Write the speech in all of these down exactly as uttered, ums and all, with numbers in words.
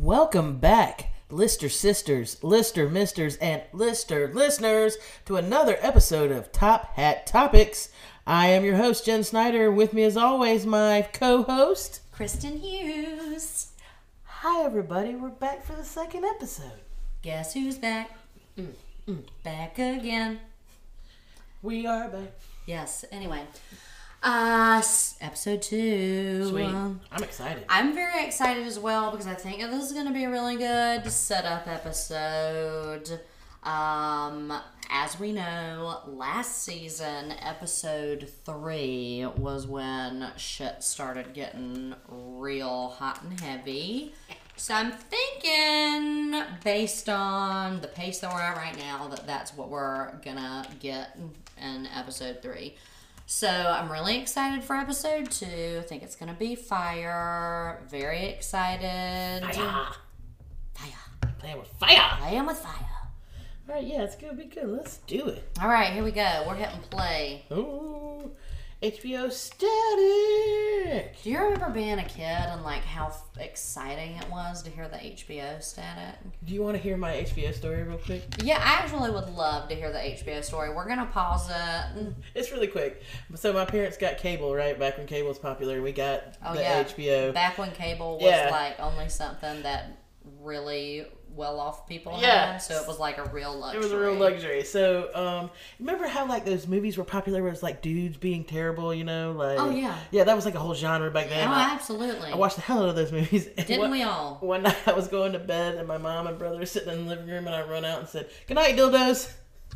Welcome back, Lister sisters, Lister misters, and Lister listeners, to another episode of Top Hat Topics. I am your host, Jen Snyder. With me, as always, my co-host, Kristen Hughes. Hi, everybody. We're back for the second episode. Guess who's back? Mm, mm, back again. We are back. Yes. Anyway, uh, episode two. Sweet. I'm excited. I'm very excited as well because I think this is going to be a really good setup episode. Um, as we know, last season, episode three was when shit started getting real hot and heavy. So I'm thinking, based on the pace that we're at right now, that that's what we're gonna get in episode three. So I'm really excited for episode two. I think it's gonna be fire. Very excited. Fire. Fire. Playing with fire. Playing with fire. All right, yeah, it's gonna be good. Let's do it. All right, here we go. We're hitting play. Ooh, H B O static. Do you remember being a kid and like how f- exciting it was to hear the H B O static? Do you want to hear my H B O story real quick? Yeah, I actually would love to hear the H B O story. We're gonna pause it. It's really quick. So my parents got cable, right? Back when cable was popular, we got Oh the yeah, H B O. back when cable was Yeah. like only something that really well-off people Yeah. had, so it was like a real luxury. It was a real luxury. So, um, remember how like those movies were popular where it was like dudes being terrible, you know? Like, Oh, yeah. Yeah, that was like a whole genre back then. Oh, I, absolutely. I watched the hell out of those movies. And Didn't one, we all? One night I was going to bed and my mom and brother were sitting in the living room and I run out and said, "Good night, dildos."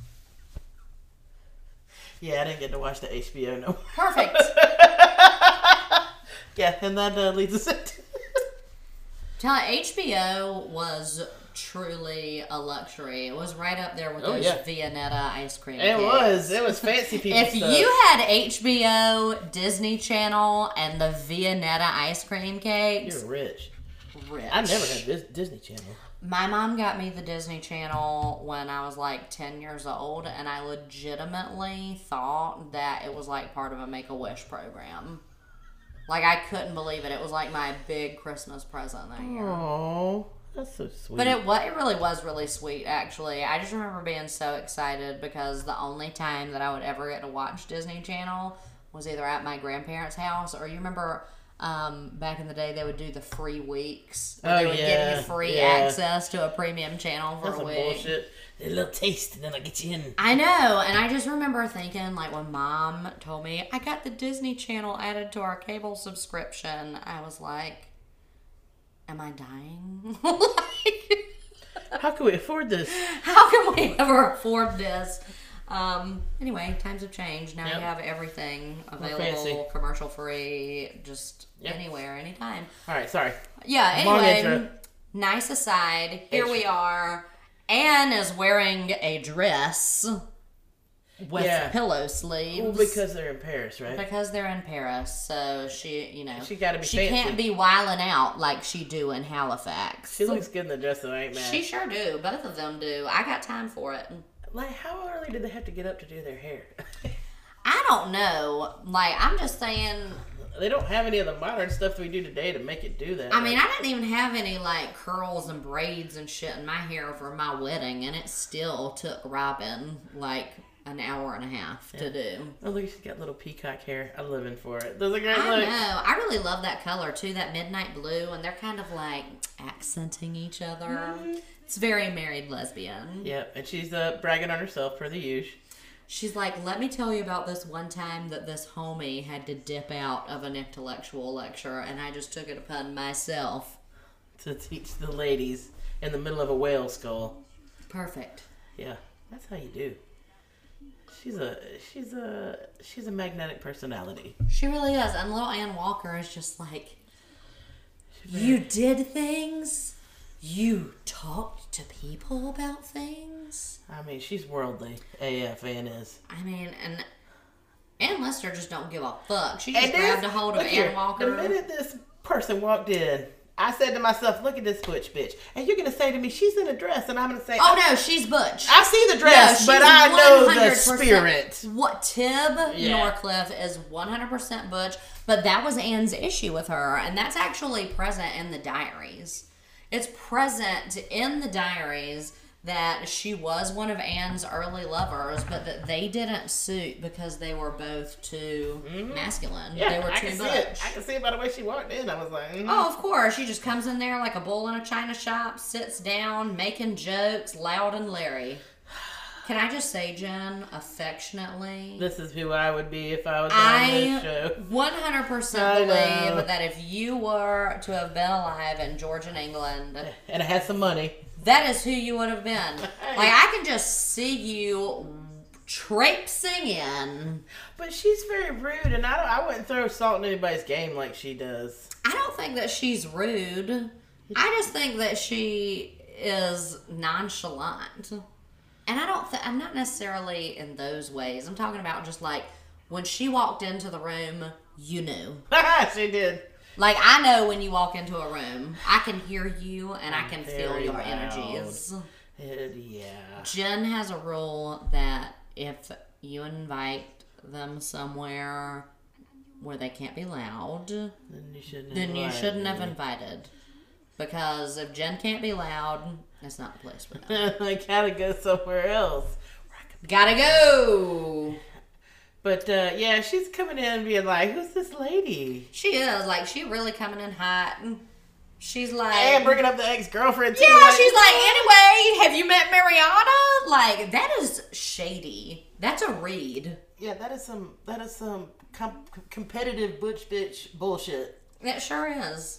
Yeah, I didn't get to watch the H B O no more. Perfect. Yeah, and that uh, leads us into... Tell H B O was truly a luxury. It was right up there with Oh, those yeah. Viennetta ice cream It cakes. was. It was fancy people If stuff. you had H B O, Disney Channel, and the Viennetta ice cream cakes, You're rich. rich. I never had this Disney Channel. My mom got me the Disney Channel when I was like ten years old, and I legitimately thought that it was like part of a Make-A-Wish program. Like, I couldn't believe it. It was like my big Christmas present that year. Oh, that's so sweet. But it, wa- it really was really sweet, actually. I just remember being so excited because the only time that I would ever get to watch Disney Channel was either at my grandparents' house, or you remember um, back in the day they would do the free weeks. Where Oh, they would yeah, give you free yeah. access to a premium channel for That's a some week. bullshit. A little taste, and then I get you in. I know, and I just remember thinking, like, when Mom told me, I got the Disney Channel added to our cable subscription, I was like, am I dying? Like, How can we afford this? how can we ever afford this? Um, anyway, times have changed. Now Yep. you have everything fancy. available, commercial free, just Yep. anywhere, anytime. All right, sorry. Yeah, Long anyway, intro. nice aside, here H- we are. Anne is wearing a dress with Yeah. pillow sleeves. Well, because they're in Paris, right? Because they're in Paris, so she, you know, She gotta be she fancy. can't be wiling out like she do in Halifax. She looks good in the dress, though. I ain't mad. She sure do. Both of them do. I got time for it. Like, how early did they have to get up to do their hair? I don't know. Like, I'm just saying. They don't have any of the modern stuff we do today to make it do that. I mean, I didn't even have any like curls and braids and shit in my hair for my wedding, and it still took Robin like an hour and a half to do. Oh, look, she's got little peacock hair. I'm living for it. Those are great. I look. know. I really love that color too, that midnight blue, and they're kind of like accenting each other. Mm-hmm. It's very married lesbian. Yep, and she's uh, bragging on herself per the usual. She's like, let me tell you about this one time that this homie had to dip out of an intellectual lecture, and I just took it upon myself. To teach the ladies in the middle of a whale skull. Perfect. Yeah, that's how you do. She's a she's a she's a magnetic personality. She really is. And little Ann Walker is just like, you did things? You talked to people about things? I mean, she's worldly. A F, Ann is. I mean, and Ann Lister just don't give a fuck. She just And grabbed this- a hold of look here, Ann Walker. The minute this person walked in, I said to myself, look at this butch bitch. And you're going to say to me, she's in a dress. And I'm going to say, Oh, no, she's butch. I see the No, dress, she's but I know one the hundred percent spirit. What Tib Yeah. Norcliffe is one hundred percent butch, but that was Anne's issue with her, and that's actually present in the diaries. it's present in the diaries that she was one of Anne's early lovers, but that they didn't suit because they were both too mm-hmm. masculine. Yeah, they were I too can much. see it. I can see it by the way she walked in. I was like, mm-hmm. Oh, of course. She just comes in there like a bull in a china shop, sits down, making jokes, loud and leery. Can I just say, Jen, affectionately? This is who I would be if I was on I this show. one hundred percent believe that if you were to have been alive in Georgian England... And I had some money. That is who you would have been. Like, I can just see you traipsing in. But she's very rude, and I don't, I wouldn't throw salt in anybody's game like she does. I don't think that she's rude. I just think that she is nonchalant. And I don't th- I'm not necessarily in those ways. I'm talking about just like when she walked into the room, you knew. She did. Like, I know when you walk into a room, I can hear you and I can Very feel your loud. energies. It, yeah. Jen has a rule that if you invite them somewhere where they can't be loud, Then you shouldn't then you invite shouldn't me. have invited. Because if Jen can't be loud, it's not the place for them. I gotta go somewhere else. Gotta go! But, uh, yeah, she's coming in being like, who's this lady? She is. Like, she really coming in hot. She's like... And bringing up the ex-girlfriend, too. Yeah, like, she's like, anyway, have you met Mariana? Like, that is shady. That's a read. Yeah, that is some, that is some com- competitive butch bitch bullshit. It sure is.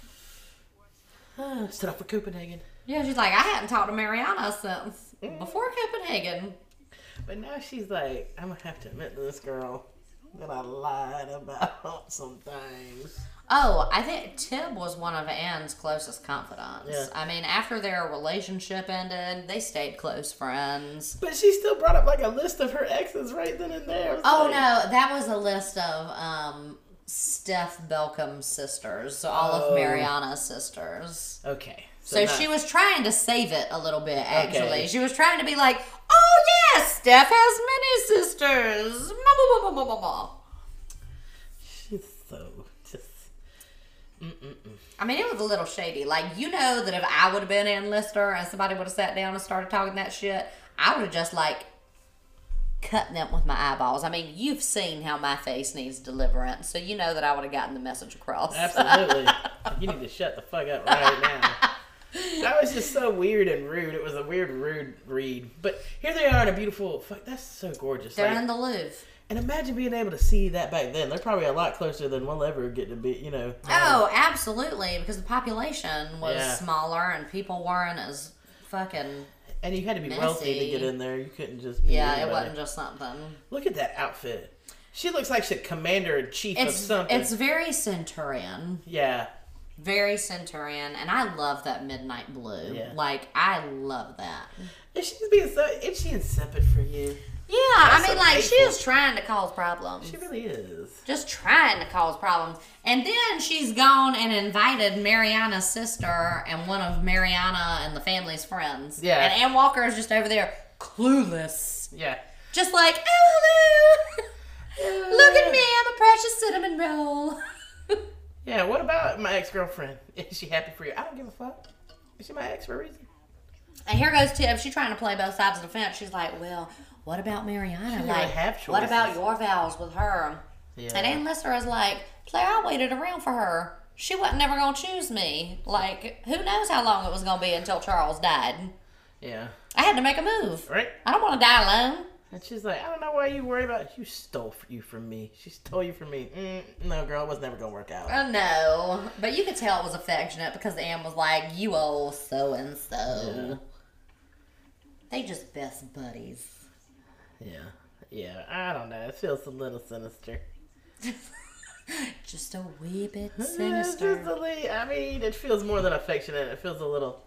Uh, stood up for Copenhagen. Yeah, she's like, I hadn't talked to Mariana since before Copenhagen. But now she's like, I'm going to have to admit to this girl that I lied about some things. Oh, I think Tib was one of Anne's closest confidants. Yeah. I mean, after their relationship ended, they stayed close friends. But she still brought up like a list of her exes right then and there. I was Oh, like, no, that was a list of um, Steph Belcom's sisters, so all Oh. of Mariana's sisters. Okay. So, not- she was trying to save it a little bit, actually. Okay. She was trying to be like, oh, yes, Steph has many sisters. Blah, blah, blah, blah, blah, blah. She's so just... Mm-mm-mm. I mean, it was a little shady. Like, you know that if I would have been Ann Lister and somebody would have sat down and started talking that shit, I would have just, like, cut them with my eyeballs. I mean, you've seen how my face needs deliverance, so you know that I would have gotten the message across. Absolutely. You need to shut the fuck up right now. That was just so weird and rude. It was a weird, rude read. But here they are in a beautiful... Fuck, that's so gorgeous. They're like, in the Louvre. And imagine being able to see that back then. They're probably a lot closer than we'll ever get to be, you know. Oh, absolutely, because the population was Yeah. smaller and people weren't as fucking... And you had to be messy. wealthy to get in there. You couldn't just be Yeah, it anybody. wasn't just something. Look at that outfit. She looks like she's commander-in-chief of It's, something. it's very Centurion. Yeah. Very Centurion, and I love that midnight blue. Yeah. Like, I love that. Is she just being so... Is she insipid for you? Yeah, That's I mean, so like, she hateful. is trying to cause problems. She really is. Just trying to cause problems. And then she's gone and invited Mariana's sister and one of Mariana and the family's friends. Yeah. And Ann Walker is just over there, clueless. Yeah. Just like, oh, hello. Look at me, I'm a precious cinnamon roll. Yeah, what about my ex-girlfriend? Is she happy for you? I don't give a fuck. Is she my ex for a reason? And here goes Tib. She's trying to play both sides of the fence. She's like, well, what about Mariana? She doesn't Like, really have what about choices. your vows with her? Yeah. And Ann Lister is like, Claire, I waited around for her. She wasn't never going to choose me. Like, who knows how long it was going to be until Charles died. Yeah. I had to make a move. Right? I don't want to die alone. And she's like, I don't know why you worry about it. You stole you from me. She stole you from me. Mm, no, girl, it was never going to work out. Oh, no. But you could tell it was affectionate because Ann was like, you old so-and-so. Yeah. They just best buddies. Yeah. Yeah, I don't know. It feels a little sinister. Just a wee bit It's sinister. just a li- I mean, it feels more than affectionate. It feels a little...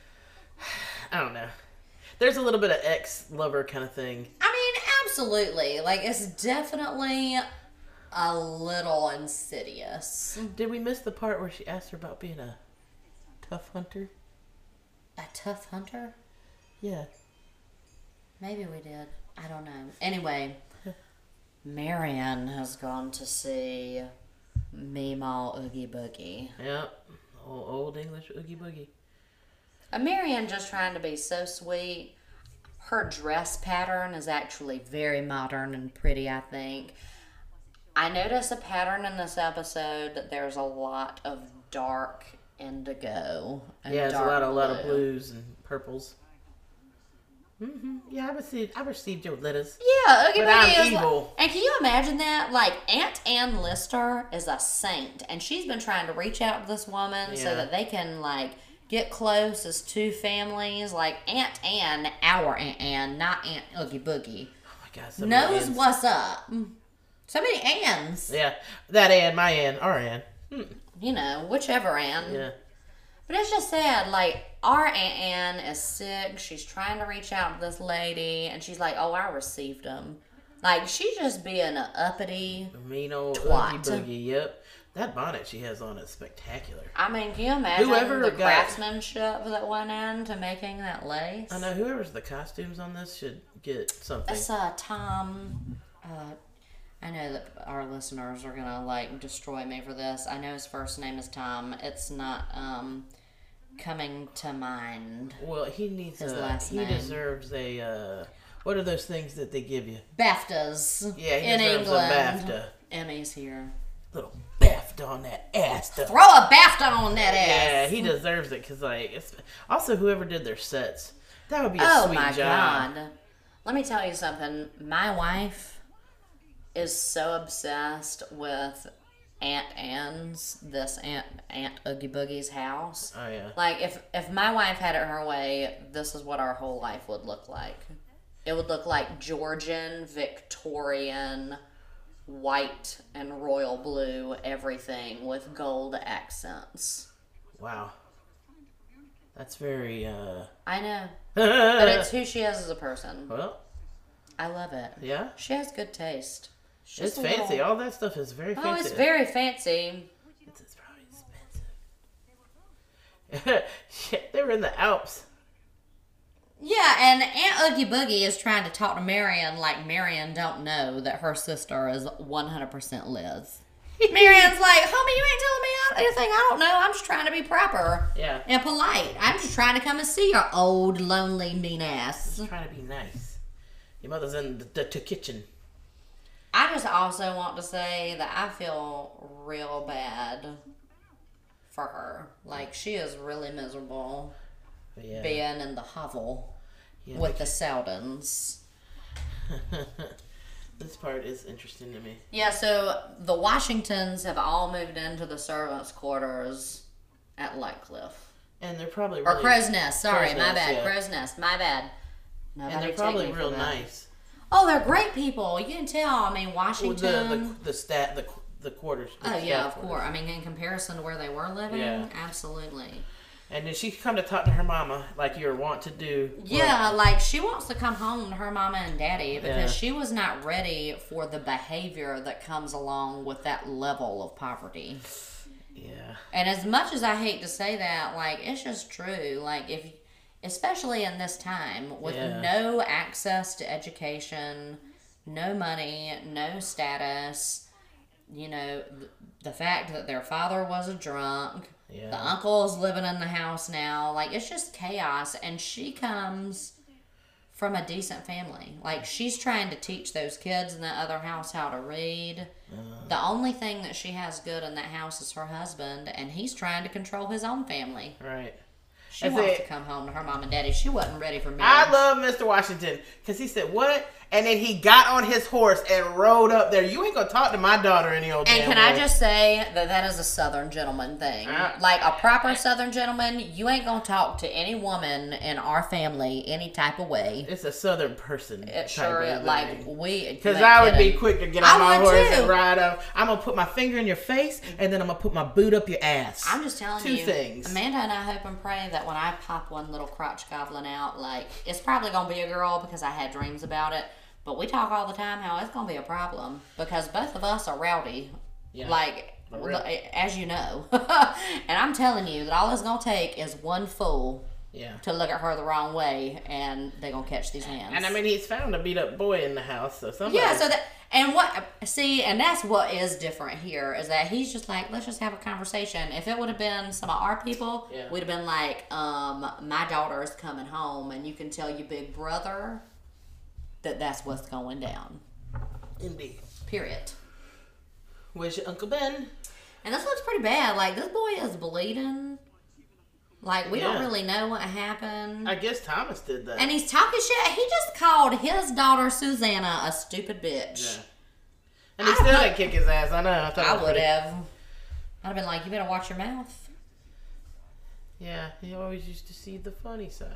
I don't know. There's a little bit of ex-lover kind of thing. I mean, absolutely. Like, it's definitely a little insidious. Did we miss the part where she asked her about being a tough hunter? A tough hunter? Yeah. Maybe we did. I don't know. Anyway, Marian has gone to see Meemaw Oogie Boogie. Yep. Old, old English Oogie Boogie. A Marianne just trying to be so sweet. Her dress pattern is actually very modern and pretty, I think. I notice a pattern in this episode that there's a lot of dark indigo and Yeah, there's a dark lot, a lot of blue. blues and purples. Mm-hmm. Yeah, I received, I received your letters. Yeah, Oogie But I'm Boogie is evil. Like, and can you imagine that? Like, Aunt Ann Lister is a saint, and she's been trying to reach out to this woman so Yeah. that they can, like, get close as two families. Like, Aunt Ann, our Aunt Ann, not Aunt Oogie Boogie, Oh my God, so many knows Anns. what's up. So many Anns. Yeah, that Ann, my Ann, our Ann. Hmm. You know, whichever Ann. Yeah. But it's just sad, like, our Aunt Ann is sick. She's trying to reach out to this lady, and she's like, oh, I received them. Like, she's just being an uppity. Mean old Twat. Oogie Boogie, yep. That bonnet she has on is spectacular. I mean, can you imagine Whoever the got- craftsmanship that went into making that lace? I know whoever's the costumes on this should get something. It's uh, Tom. Uh, I know that our listeners are gonna like destroy me for this. I know his first name is Tom. It's not um coming to mind. Well, he needs His a, last he name. deserves a, uh, what are those things that they give you? BAFTAs. Yeah, he in deserves England. a BAFTA. Emmy's here. Little BAFTA on that ass stuff. Throw a BAFTA on that ass. Yeah, he deserves it, because, like, it's, also whoever did their sets, that would be a Oh sweet my job. god. Let me tell you something. My wife is so obsessed with Aunt Anne's, this Aunt Aunt Oogie Boogie's house. Oh, yeah. Like, if, if my wife had it her way, this is what our whole life would look like. It would look like Georgian, Victorian, white, and royal blue everything with gold accents. Wow. That's very, uh... I know. But but it's who she is as a person. Well, I love it. yeah. She has good taste. She's It's a fancy. little- All that stuff is very fancy. Oh, it's very fancy. It's, it's probably expensive. Shit, they were in the Alps. Yeah, and Aunt Oogie Boogie is trying to talk to Marion like Marion don't know that her sister is one hundred percent Liz. Marion's like, homie, you ain't telling me anything I don't know. I'm just trying to be proper Yeah. and polite. I'm just trying to come and see your old, lonely, mean ass. Just trying to be nice. Your mother's in the, the, the kitchen. I just also want to say that I feel real bad for her. Like, she is really miserable But yeah. being in the hovel Yeah, with the Seldons. This part is interesting to me. Yeah, so the Washingtons have all moved into the servants' quarters at Lightcliff. And they're probably Or really... Crow's Nest, sorry, Crow's my Nest, bad, yeah. Crow's Nest, my bad. Nobody And they're take probably me for real that. nice. Oh, they're great people. You can tell. I mean, Well, Washington. the, the, the stat, the, the quarters. the oh, yeah, staff of quarters. course. I mean, in comparison to where they were living, Yeah. absolutely. And then she come to talk to her mama like you're wont to do. Yeah, like she wants to come home to her mama and daddy because Yeah. she was not ready for the behavior that comes along with that level of poverty. Yeah. And as much as I hate to say that, like, it's just true. Like, if, especially in this time with Yeah. no access to education, no money, no status, you know, th- the fact that their father was a drunk, Yeah. the uncle's living in the house now, like, it's just chaos. And she comes from a decent family. Like, she's trying to teach those kids in that other house how to read. Uh, The only thing that she has good in that house is her husband, and he's trying to control his own family. right. She If wants they- to come home to her mom and daddy. She wasn't ready for marriage. I love Mister Washington because he said, what? And then he got on his horse and rode up there. You ain't going to talk to my daughter any old And damn can I way. just say that that is a Southern gentleman thing. Uh, Like a proper Southern gentleman, you ain't gonna talk to any woman in our family any type of way. It's a Southern person. It sure, like, we... Because you I ain't would be kidding. quick to get I on my would horse too. and ride up. I'm going to put my finger in your face, and then I'm going to put my boot up your ass. I'm just telling Two you, things. Amanda and I hope and pray that when I pop one little crotch goblin out, like, it's probably gonna be a girl because I had dreams about it. But we talk all the time how it's gonna be a problem because both of us are rowdy, Yeah. like For real. as you know. And I'm telling you that all it's gonna take is one fool Yeah. to look at her the wrong way, and they're gonna catch these hands. And I mean, he's found a beat up boy in the house, so somebody. yeah. So that, And what, see, and that's what is different here, is that he's just like, let's just have a conversation. If it would have been some of our people, Yeah. we'd have been like, um, my daughter's coming home, and you can tell your big brother that that's what's going down. Indeed. Period. Where's your Uncle Ben? And this looks pretty bad. Like, this boy is bleeding. Like, we Yeah. don't really know what happened. I guess Thomas did that. And he's talking shit. He just called his daughter, Susanna, a stupid bitch. Yeah. And he I still would- didn't kick his ass. I know. I, thought it I was would pretty- have. I'd have been like, you better watch your mouth. Yeah, he always used to see the funny side.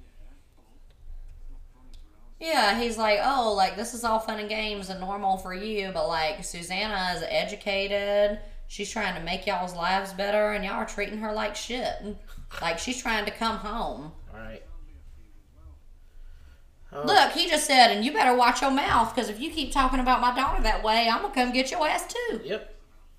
Yeah, he's like, oh, like, this is all fun and games and normal for you, but, like, Susanna is educated. She's trying to make y'all's lives better, and y'all are treating her like shit. Like, she's trying to come home. All right. Oh, Look, he just said, and you better watch your mouth, because if you keep talking about my daughter that way, I'm going to come get your ass, too. Yep.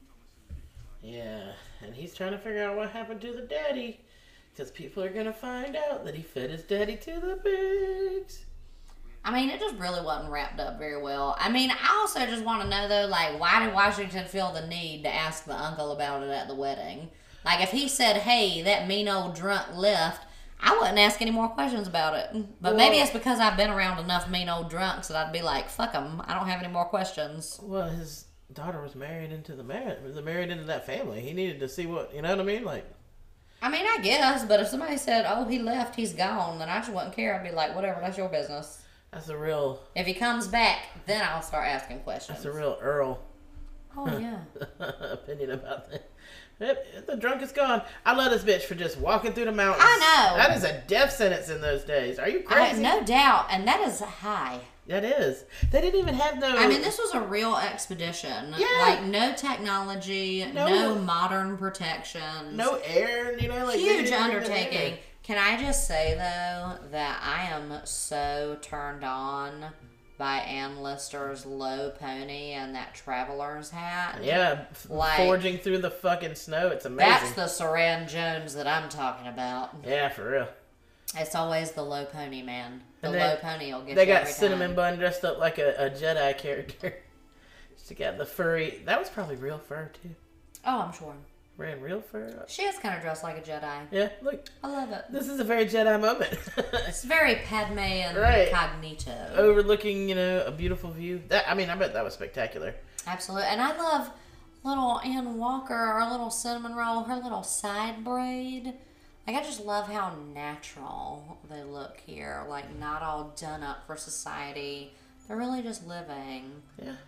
Yeah, and he's trying to figure out what happened to the daddy. Because people are going to find out that he fed his daddy to the pigs. I mean, it just really wasn't wrapped up very well. I mean, I also just want to know, though, like, why did Washington feel the need to ask the uncle about it at the wedding? Like, if he said, hey, that mean old drunk left, I wouldn't ask any more questions about it. But Well- maybe it's because I've been around enough mean old drunks that I'd be like, fuck them. I don't have any more questions. Well, his daughter was married into the marriage, was married into that family. He needed to see what, you know what I mean? Like, I mean, I guess, but if somebody said, oh, he left, he's gone, then I just wouldn't care. I'd be like, whatever, that's your business. that's a real, If he comes back, then I'll start asking questions. that's a real Earl Oh, yeah. opinion about that. Yep, the drunk is gone. I love this bitch for just walking through the mountains. I know. That is a death sentence in those days. Are you I, crazy? no doubt, and that is high. That is. They didn't even have no. I mean, this was a real expedition. Yeah. Like, no technology, No. no, modern protections. no air. You know, like they Huge didn't even undertaking. air. Can I just say, though, that I am so turned on by Ann Lister's low pony and that traveler's hat. Yeah, f- Like- forging through the fucking snow. It's amazing. That's the Saran Jones that I'm talking about. yeah, for real. It's always the low pony, man. The And they- low pony will get They you got every Cinnamon time. Bun dressed up like a, a Jedi character. She got the furry. That was probably real fur too. Oh, I'm sure. Ran real fur. She is kind of dressed like a Jedi. Yeah, look. I love it. This is a very Jedi moment. It's very Padme and Right. Cognito. Overlooking, you know, a beautiful view. That I mean, I bet that was spectacular. Absolutely. And I love little Ann Walker, our little cinnamon roll, her little side braid. Like, I just love how natural they look here. Like, not all done up for society. They're really just living. Yeah.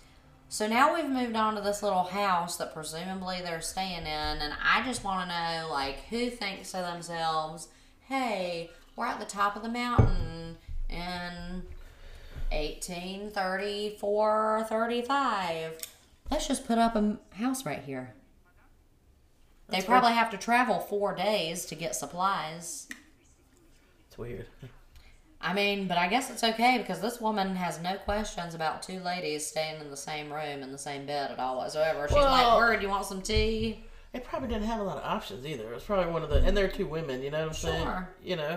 So now we've moved on to this little house that presumably they're staying in, and I just want to know, like, who thinks to themselves, hey, we're at the top of the mountain in eighteen thirty-four, thirty-five. Let's just put up a house right here. They That's probably have to travel four days to get supplies. It's weird. I mean, but I guess it's okay because this woman has no questions about two ladies staying in the same room in the same bed at all whatsoever. She's Well- like, "Word, you want some tea?" They probably didn't have a lot of options either. It was probably one of the, and they're two women. You know what I'm saying? Sure. You know.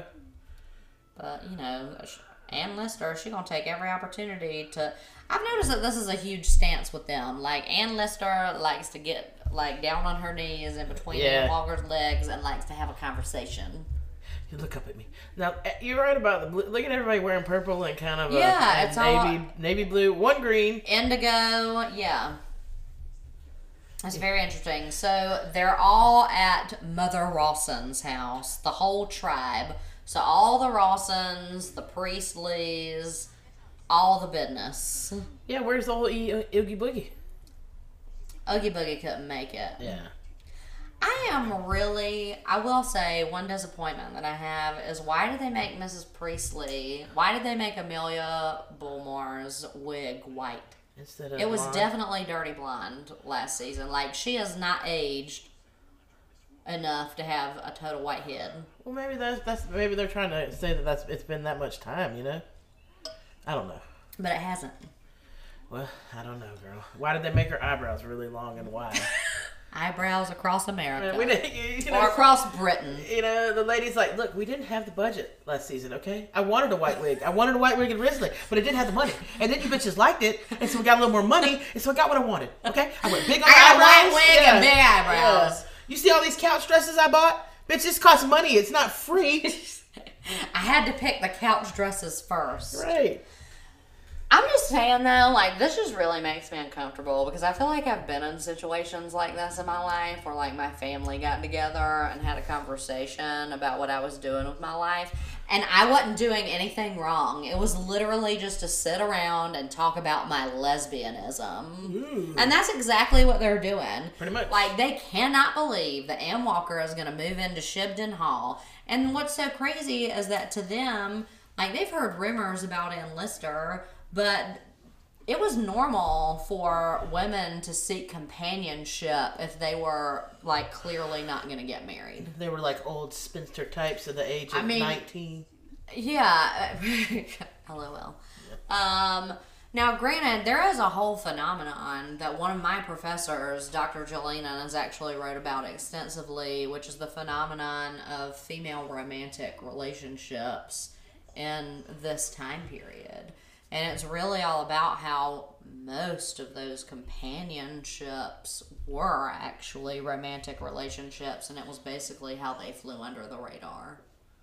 But you know, Ann Lister, she gonna take every opportunity to. I've noticed that this is a huge stance with them. Like, Ann Lister likes to get like down on her knees in between Yeah. Ann Walker's legs and likes to have a conversation. You look up at me. Now, eh, you're right about the blue. Look at everybody wearing purple and kind of a, Yeah, a it's all- navy, navy blue, one green. Indigo, yeah. It's very interesting. So they're all at Mother Rawson's house, the whole tribe. So all the Rawsons, the Priestleys, all the business. Yeah, where's the old e- Oogie Boogie? Oogie Boogie couldn't make it. Yeah. I am really, I will say, one disappointment that I have is why did they make Missus Priestley, why did they make Amelia Bullmore's wig white? Instead of It was blonde. definitely dirty blonde last season. Like, she is not aged enough to have a total white head. Well, maybe that's that's maybe they're trying to say that that's it's been that much time. You know. I don't know. But it hasn't. Well, I don't know, girl. Why did they make her eyebrows really long and wide? eyebrows across America. Man, we didn't, you, you know, or across Britain. You know, the lady's like, look, we didn't have the budget last season, okay? I wanted a white wig. I wanted a white wig originally, but I didn't have the money. And then you bitches liked it, and so we got a little more money, and so I got what I wanted, okay? I went big on I got eyebrows. a white wig yeah. and big eyebrows. Yeah. You see all these couch dresses I bought? Bitch, this costs money. It's not free. I had to pick the couch dresses first. Right. I'm just saying though, like, this just really makes me uncomfortable because I feel like I've been in situations like this in my life where, like, my family got together and had a conversation about what I was doing with my life, and I wasn't doing anything wrong. It was literally just to sit around and talk about my lesbianism. Ooh. And that's exactly what they're doing. Pretty much. Like, they cannot believe that Ann Walker is going to move into Shibden Hall. And what's so crazy is that to them, like, they've heard rumors about Ann Lister, but it was normal for women to seek companionship if they were, like, clearly not going to get married. They were like old spinster types at the age of I mean, nineteen. Yeah. LOL. Um, now, granted, there is a whole phenomenon that one of my professors, Doctor Jelena, has actually wrote about extensively, which is the phenomenon of female romantic relationships in this time period. And it's really all about how most of those companionships were actually romantic relationships, and it was basically how they flew under the radar.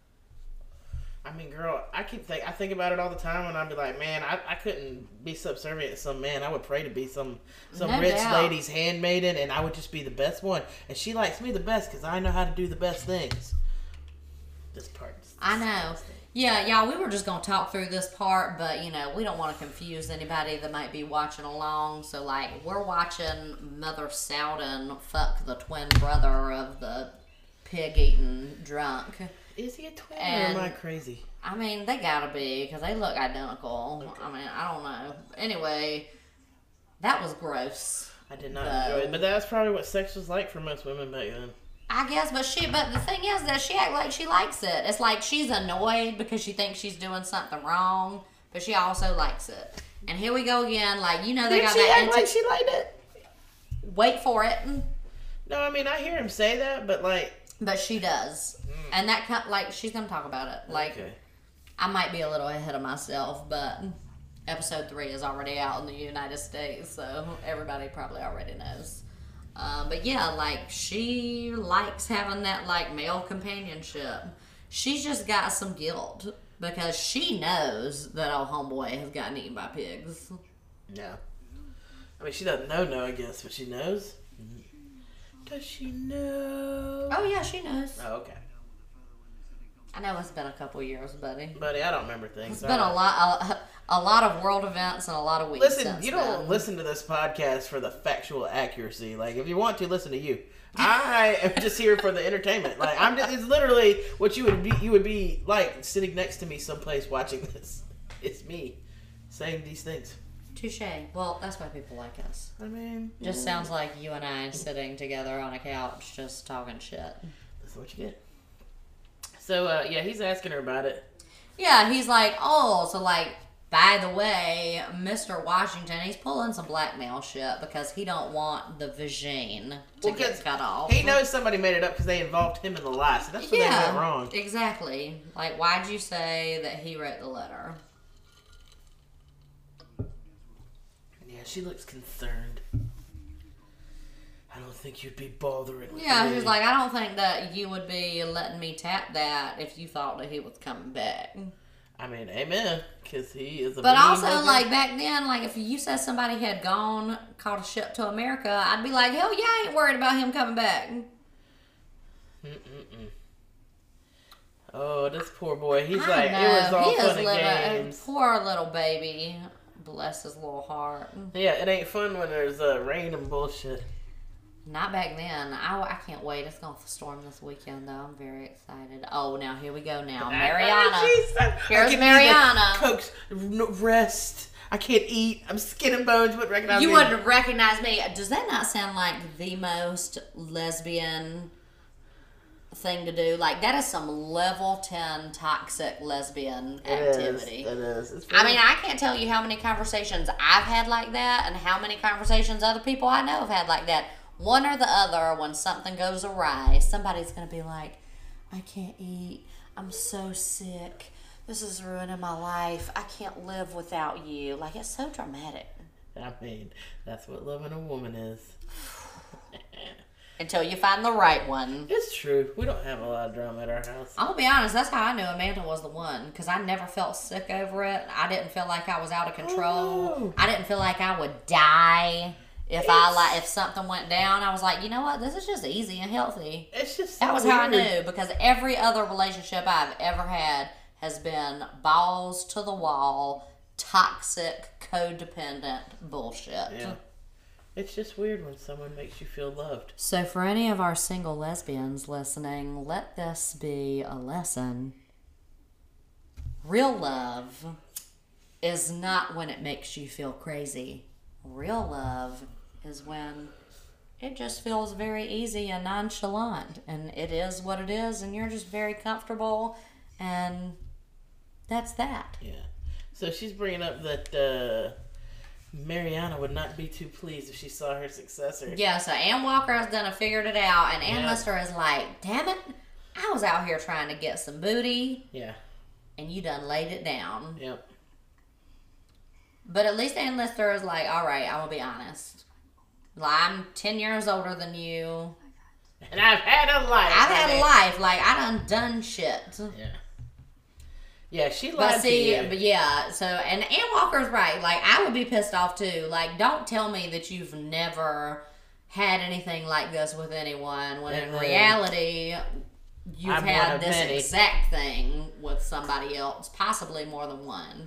I mean, girl, I keep think I think about it all the time, and I'd be like, man, I, I couldn't be subservient to some man. I would pray to be some some No rich doubt. lady's handmaiden, and I would just be the best one. And she likes me the best because I know how to do the best things. This part. I know. Yeah, y'all, we were just going to talk through this part, but, you know, we don't want to confuse anybody that might be watching along. So, like, we're watching Mother Souden fuck the twin brother of the pig-eating drunk. Is he a twin And- or am I crazy? I mean, they gotta be, because they look identical. Okay. I mean, I don't know. Anyway, that was gross. I did not No. enjoy it, but that's probably what sex was like for most women back then. I guess, but she, but the thing is that she act like she likes it. It's like she's annoyed because she thinks she's doing something wrong, but she also likes it. And here we go again, like, you know, they Did got she that. act Anti- like she liked it? Wait for it. No, I mean I hear him say that, but like, But she does. And that, co- like, she's gonna talk about it. Like, okay. I might be a little ahead of myself, but episode three is already out in the United States, so everybody probably already knows. Um, but yeah, like, she likes having that, like, male companionship. She's just got some guilt because she knows that old homeboy has gotten eaten by pigs. No. I mean, she doesn't know, no, I guess, but she knows. Does she know? Oh yeah, she knows. Oh, okay. I know it's been a couple years, buddy. Buddy, I don't remember things. It's been a lot, a, a lot of world events and a lot of weeks. Listen, since you don't then. listen to this podcast for the factual accuracy. Like, if you want to, listen to you. I am just here for the entertainment. Like, I'm. Just, it's literally what you would be. You would be like sitting next to me someplace watching this. It's me saying these things. Touche. Well, that's why people like us. I mean, Just yeah, sounds like you and I sitting together on a couch just talking shit. that's what you get. So, uh, yeah, he's asking her about it. Yeah, he's like, oh, so like, by the way, Mister Washington, he's pulling some blackmail shit because he don't want the vagine to Well, get 'cause cut off. He knows somebody made it up because they involved him in the lie. So that's where they went wrong. Exactly. Like, why'd you say that he wrote the letter? Yeah, she looks concerned. I don't think you'd be bothering with Yeah, me. he's like, I don't think that you would be letting me tap that if you thought that he was coming back. I mean, amen, because he is a But mean also, nigga. like, back then, like, if you said somebody had gone, caught a ship to America, I'd be like, hell yeah, I ain't worried about him coming back. Mm-mm-mm. Oh, this poor boy. He's I like, know. it was all he fun is and living, games. poor little baby. Bless his little heart. Yeah, it ain't fun when there's uh, rain and bullshit. Not back then. I, I can't wait. It's going to storm this weekend, though. I'm very excited. Oh, now here we go now. Mariana. She's so- Here's I can Mariana. either Coax, n- rest. I can't eat. I'm skin and bones. Wouldn't recognize You me. wouldn't recognize me. Does that not sound like the most lesbian thing to do? Like, that is some level ten toxic lesbian It is. activity. It is. It's I mean, I can't tell you how many conversations I've had like that and how many conversations other people I know have had like that. one or the other, when something goes awry, somebody's going to be like, I can't eat. I'm so sick. This is ruining my life. I can't live without you. Like, it's so dramatic. I mean, that's what loving a woman is. Until you find the right one. It's true. We don't have a lot of drama at our house. I'm going to be honest. That's how I knew Amanda was the one. Because I never felt sick over it. I didn't feel like I was out of control. Oh. I didn't feel like I would die. If it's, I like, if something went down, I was like, you know what? This is just easy and healthy. It's just so that was weird. how I knew, because every other relationship I've ever had has been balls to the wall, toxic, codependent bullshit. Yeah. It's just weird when someone makes you feel loved. So for any of our single lesbians listening, let this be a lesson. Real love is not when it makes you feel crazy. Real love is when it just feels very easy and nonchalant, and it is what it is, and you're just very comfortable, and that's that. Yeah. So she's bringing up that uh, Mariana would not be too pleased if she saw her successor. Yeah, so Ann Walker has done a figured it out, and Ann Yeah. Lister is like, damn it, I was out here trying to get some booty, Yeah. and you done laid it down. Yep. But at least Ann Lister is like, all right, I'm going to be honest. Like, I'm ten years older than you. And I've had a life. I've had honey. a life. Like, I done done shit. Yeah. Yeah, she lied But to see, you. but yeah, so, and Ann Walker's right. Like, I would be pissed off too. Like, don't tell me that you've never had anything like this with anyone, when And in then reality, you've I'm one had of this many. exact thing with somebody else, possibly more than one.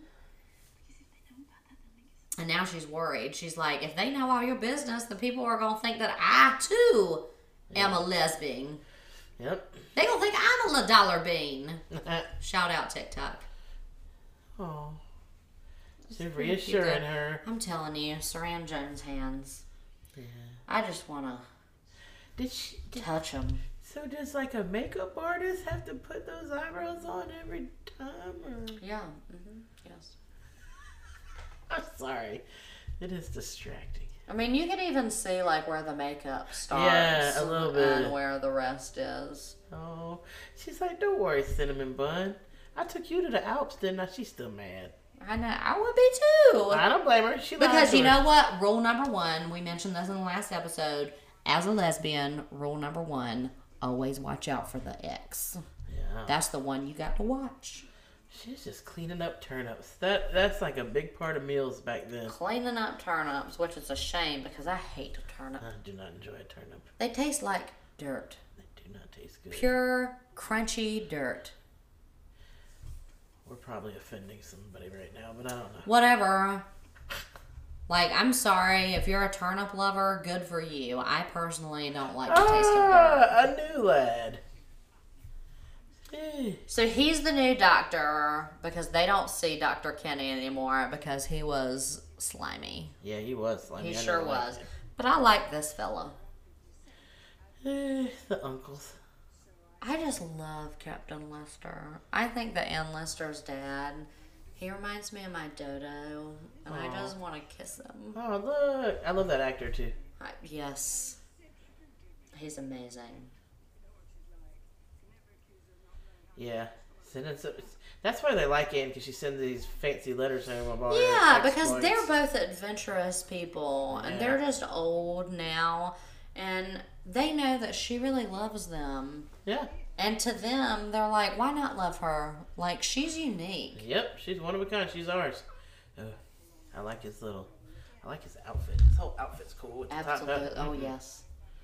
And now she's worried. She's like, if they know all your business, the people are going to think that I, too, am a lesbian. Yep. They going to think I'm a La Dollar Bean. Shout out TikTok. Oh. She's reassuring her. I'm telling you, Saran Jones' hands. Yeah. I just want to Did she... Did, touch them. so does, like, a makeup artist have to put those eyebrows on every time? Or... Yeah. Mm-hmm. Yes. I'm sorry. It is distracting. I mean, you can even see, like, where the makeup starts. Yeah, a little bit. And where the rest is. Oh. She's like, don't worry, Cinnamon Bun. I took you to the Alps, didn't I? She's still mad. I know. I would be, too. I don't blame her. She lied Because to you her. know what? Rule number one, we mentioned this in the last episode. As a lesbian, rule number one, always watch out for the ex. Yeah. That's the one you got to watch. She's just cleaning up turnips. That That's like a big part of meals back then. Cleaning up turnips, which is a shame because I hate turnip. I do not enjoy a turnip. They taste like dirt. They do not taste good. Pure, crunchy dirt. We're probably offending somebody right now, but I don't know. Whatever. Like, I'm sorry. If you're a turnip lover, good for you. I personally don't like the taste of dirt. Ah, a new lad. Eh. So he's the new doctor because they don't see Doctor Kenny anymore because he was slimy. Yeah, he was slimy. He I sure never liked was. him. But I like this fella. Eh, the uncles. I just love Captain Lester. I think that Ann Lester's dad, he reminds me of my Dodo, and I Aw. just want to kiss him. Oh, look. I love that actor, too. I, yes. He's amazing. Yeah. Sending some, that's why they like Anne, because she sends these fancy letters home about her Yeah, because exploits. they're both adventurous people, and Yeah. they're just old now, and they know that she really loves them. Yeah. And to them, they're like, why not love her? Like, she's unique. Yep, she's one of a kind. She's ours. Uh, I like his little... I like his outfit. His whole outfit's cool. With the top hat. Absolutely. Oh, Mhm. yes.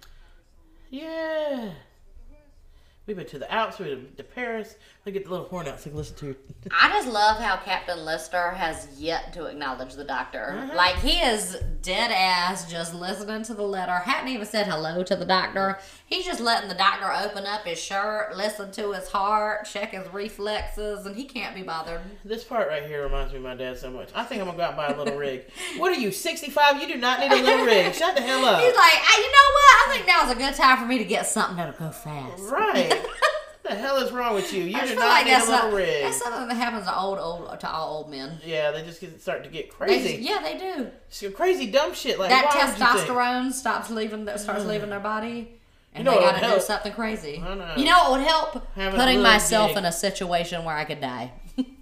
Yeah. We've been to the Alps. We've been to Paris. Look at the little horn out so you can listen to it. I just love how Captain Lister has yet to acknowledge the doctor. Uh-huh. Like, he is dead ass just listening to the letter. Hadn't even said hello to the doctor. He's just letting the doctor open up his shirt, listen to his heart, check his reflexes, and he can't be bothered. This part right here reminds me of my dad so much. I think I'm going to go out and buy a little rig. What are you, sixty-five? You do not need a little rig. Shut the hell up. He's like, hey, you know what? I think now's a good time for me to get something that'll go fast. Right. What the hell is wrong with you? You I do feel not like need that's a little not- rig. That's something that happens to old, old, to all old men. Yeah, they just get start to get They crazy. just- yeah, they do. Some crazy dumb shit like That why would you think? testosterone stops leaving, starts leaving their body, and You know they what got to would do help? something crazy. I know. You know what would help? Having a Putting little myself gig. in a situation where I could die.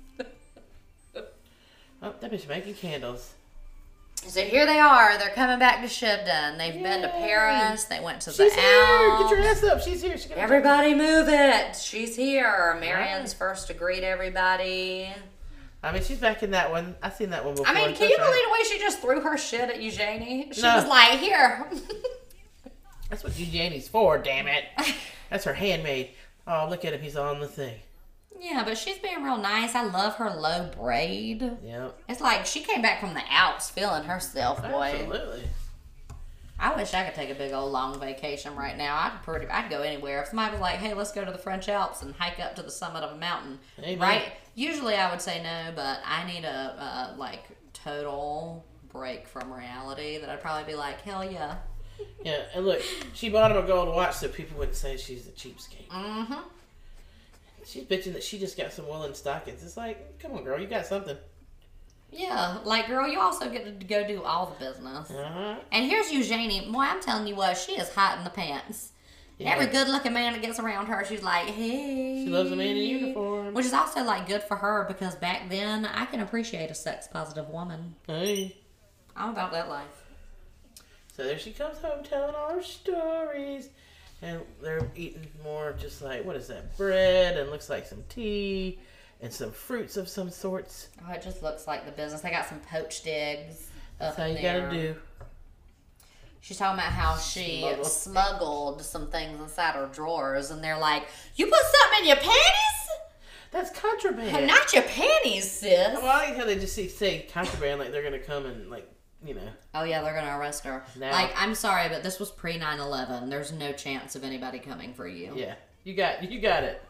Oh, that bitch making candles. So here they are. They're coming back to Shipton. They've been to Yay. Paris. They went to She's the here! Alps. Get your ass up. She's here. She's gonna Everybody move it. She's here. Marion's first to greet everybody. I mean, she's back in that one. I've seen that one before. I mean, can That's you right. believe the way she just threw her shit at Eugenie? She No. was like, here. That's what Eugenie's for, damn it. That's her handmaid. Oh, look at him. He's on the thing. Yeah, but she's being real nice. I love her low braid. Yep. It's like she came back from the Alps feeling herself, boy. Absolutely. I wish I could take a big old long vacation right now. I'd pretty, I'd go anywhere. If somebody was like, "Hey, let's go to the French Alps and hike up to the summit of a mountain," Amen. right? Usually, I would say no, but I need a, a like total break from reality. That I'd probably be like, "Hell yeah!" Yeah, and look, she bought him a gold watch so people wouldn't say she's a cheapskate. Mm-hmm. She's bitching that she just got some woolen stockings. It's like, come on, girl, you got something. Yeah, like girl, you also get to go do all the business. Uh-huh. And here's Eugenie. Boy, I'm telling you what, she is hot in the pants. Yeah. Every good-looking man that gets around her, she's like, hey. She loves a man in uniform. Which is also, like, good for her because back then, I can appreciate a sex-positive woman. Hey. I'm about that life. So there she comes home telling all her stories. And they're eating more just like, what is that, bread and looks like some tea and some fruits of some sorts. Oh, it just looks like the business. They got some poached eggs up That's how you there. gotta do. She's talking about how she Smuggle. smuggled some things inside her drawers, and they're like, you put something in your panties? That's contraband. Not your panties, sis. Well, I like how they just say, say contraband like they're gonna come and like, you know. Oh, yeah, they're going to arrest her. Now. Like, I'm sorry, but this was pre nine eleven. There's no chance of anybody coming for you. Yeah, you got you got it.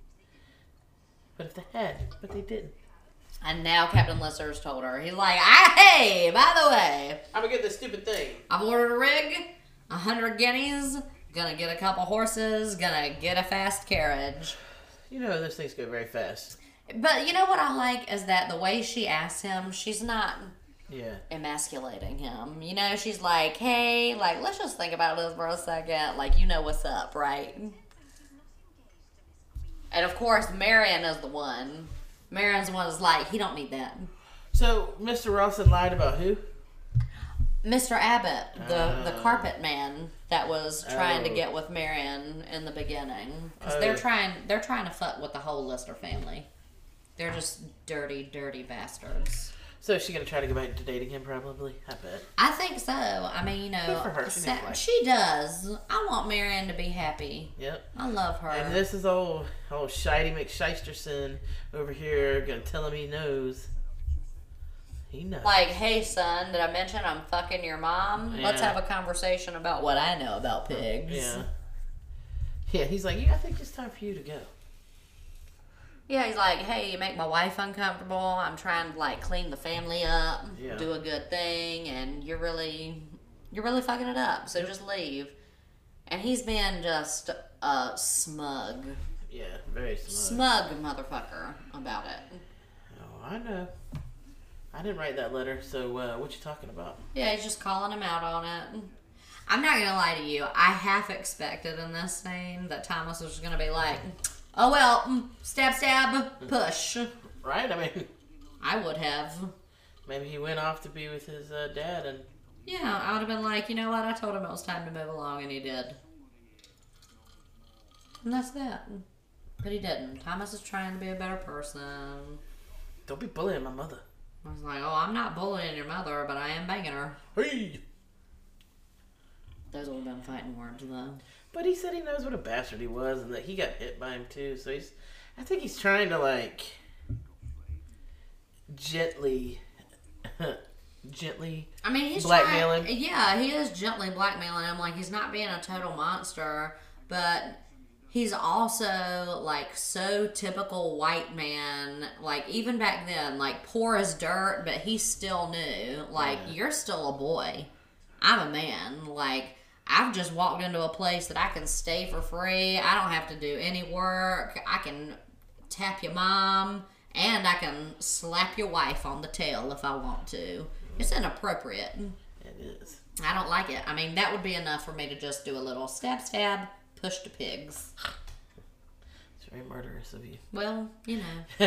But if they had, but they didn't. And now Captain Lister's told her. He's like, ah, hey, by the way, I'm gonna get this stupid thing. I've ordered a rig, a hundred guineas, gonna get a couple horses, gonna get a fast carriage. You know those things go very fast. But you know what I like is that the way she asks him, she's not Yeah. emasculating him. You know, she's like, hey, like, let's just think about this for a second. Like, you know what's up, right? And of course, Marion is the one. Marion's the one that's like, he don't need that. So Mister Rawson lied about who? Mister Abbott, the, the Oh. carpet man that was trying to Oh. get with Marion in the beginning. Because Oh. they're trying, they're trying to fuck with the whole Lister family. They're just dirty, dirty bastards. So is she gonna try to go back to dating him? Probably. I bet. I think so. I mean, you know, Good for her. She sa- needs life. she does. I want Marion to be happy. Yep. I love her. And this is old old Shitey McShysterson over here gonna tell him he knows. He knows. Like, hey, son, did I mention I'm fucking your mom? Let's Yeah. have a conversation about what I know about pigs. Yeah. Yeah. He's like, yeah, I think it's time for you to go. Yeah, he's like, hey, you make my wife uncomfortable. I'm trying to, like, clean the family up, Yeah. do a good thing, and you're really, you're really fucking it up, so just leave. And he's been just a smug, Yeah. Very smart. smug motherfucker about it. Oh, I know. I didn't write that letter, so uh, what you talking about? Yeah, he's just calling him out on it. I'm not gonna lie to you. I half expected in this scene that Thomas was gonna be like, oh well, mm, stab, stab, push. Right? I mean, I would have. maybe he went off to be with his uh, dad, and Yeah, I would have been like, you know what? I told him it was time to move along, and he did. And that's that. But he didn't. Thomas is trying to be a better person. don't be bullying my mother. I was like, oh, I'm not bullying your mother, but I am banging her. Hey. Those would have been fighting words, though. But he said he knows what a bastard he was, and that he got hit by him too. So he's, I think he's trying to like gently, gently. I mean, he's Blackmail trying, him? Yeah, he is gently blackmailing him. Like, he's not being a total monster, but he's also, like, so typical white man. Like, even back then, like, poor as dirt, but he still knew. Like, Yeah. you're still a boy. I'm a man. Like, I've just walked into a place that I can stay for free. I don't have to do any work. I can tap your mom, and I can slap your wife on the tail if I want to. It's inappropriate. It is. I don't like it. I mean, that would be enough for me to just do a little stab, stab, push to pigs. It's very murderous of you. Well, you know.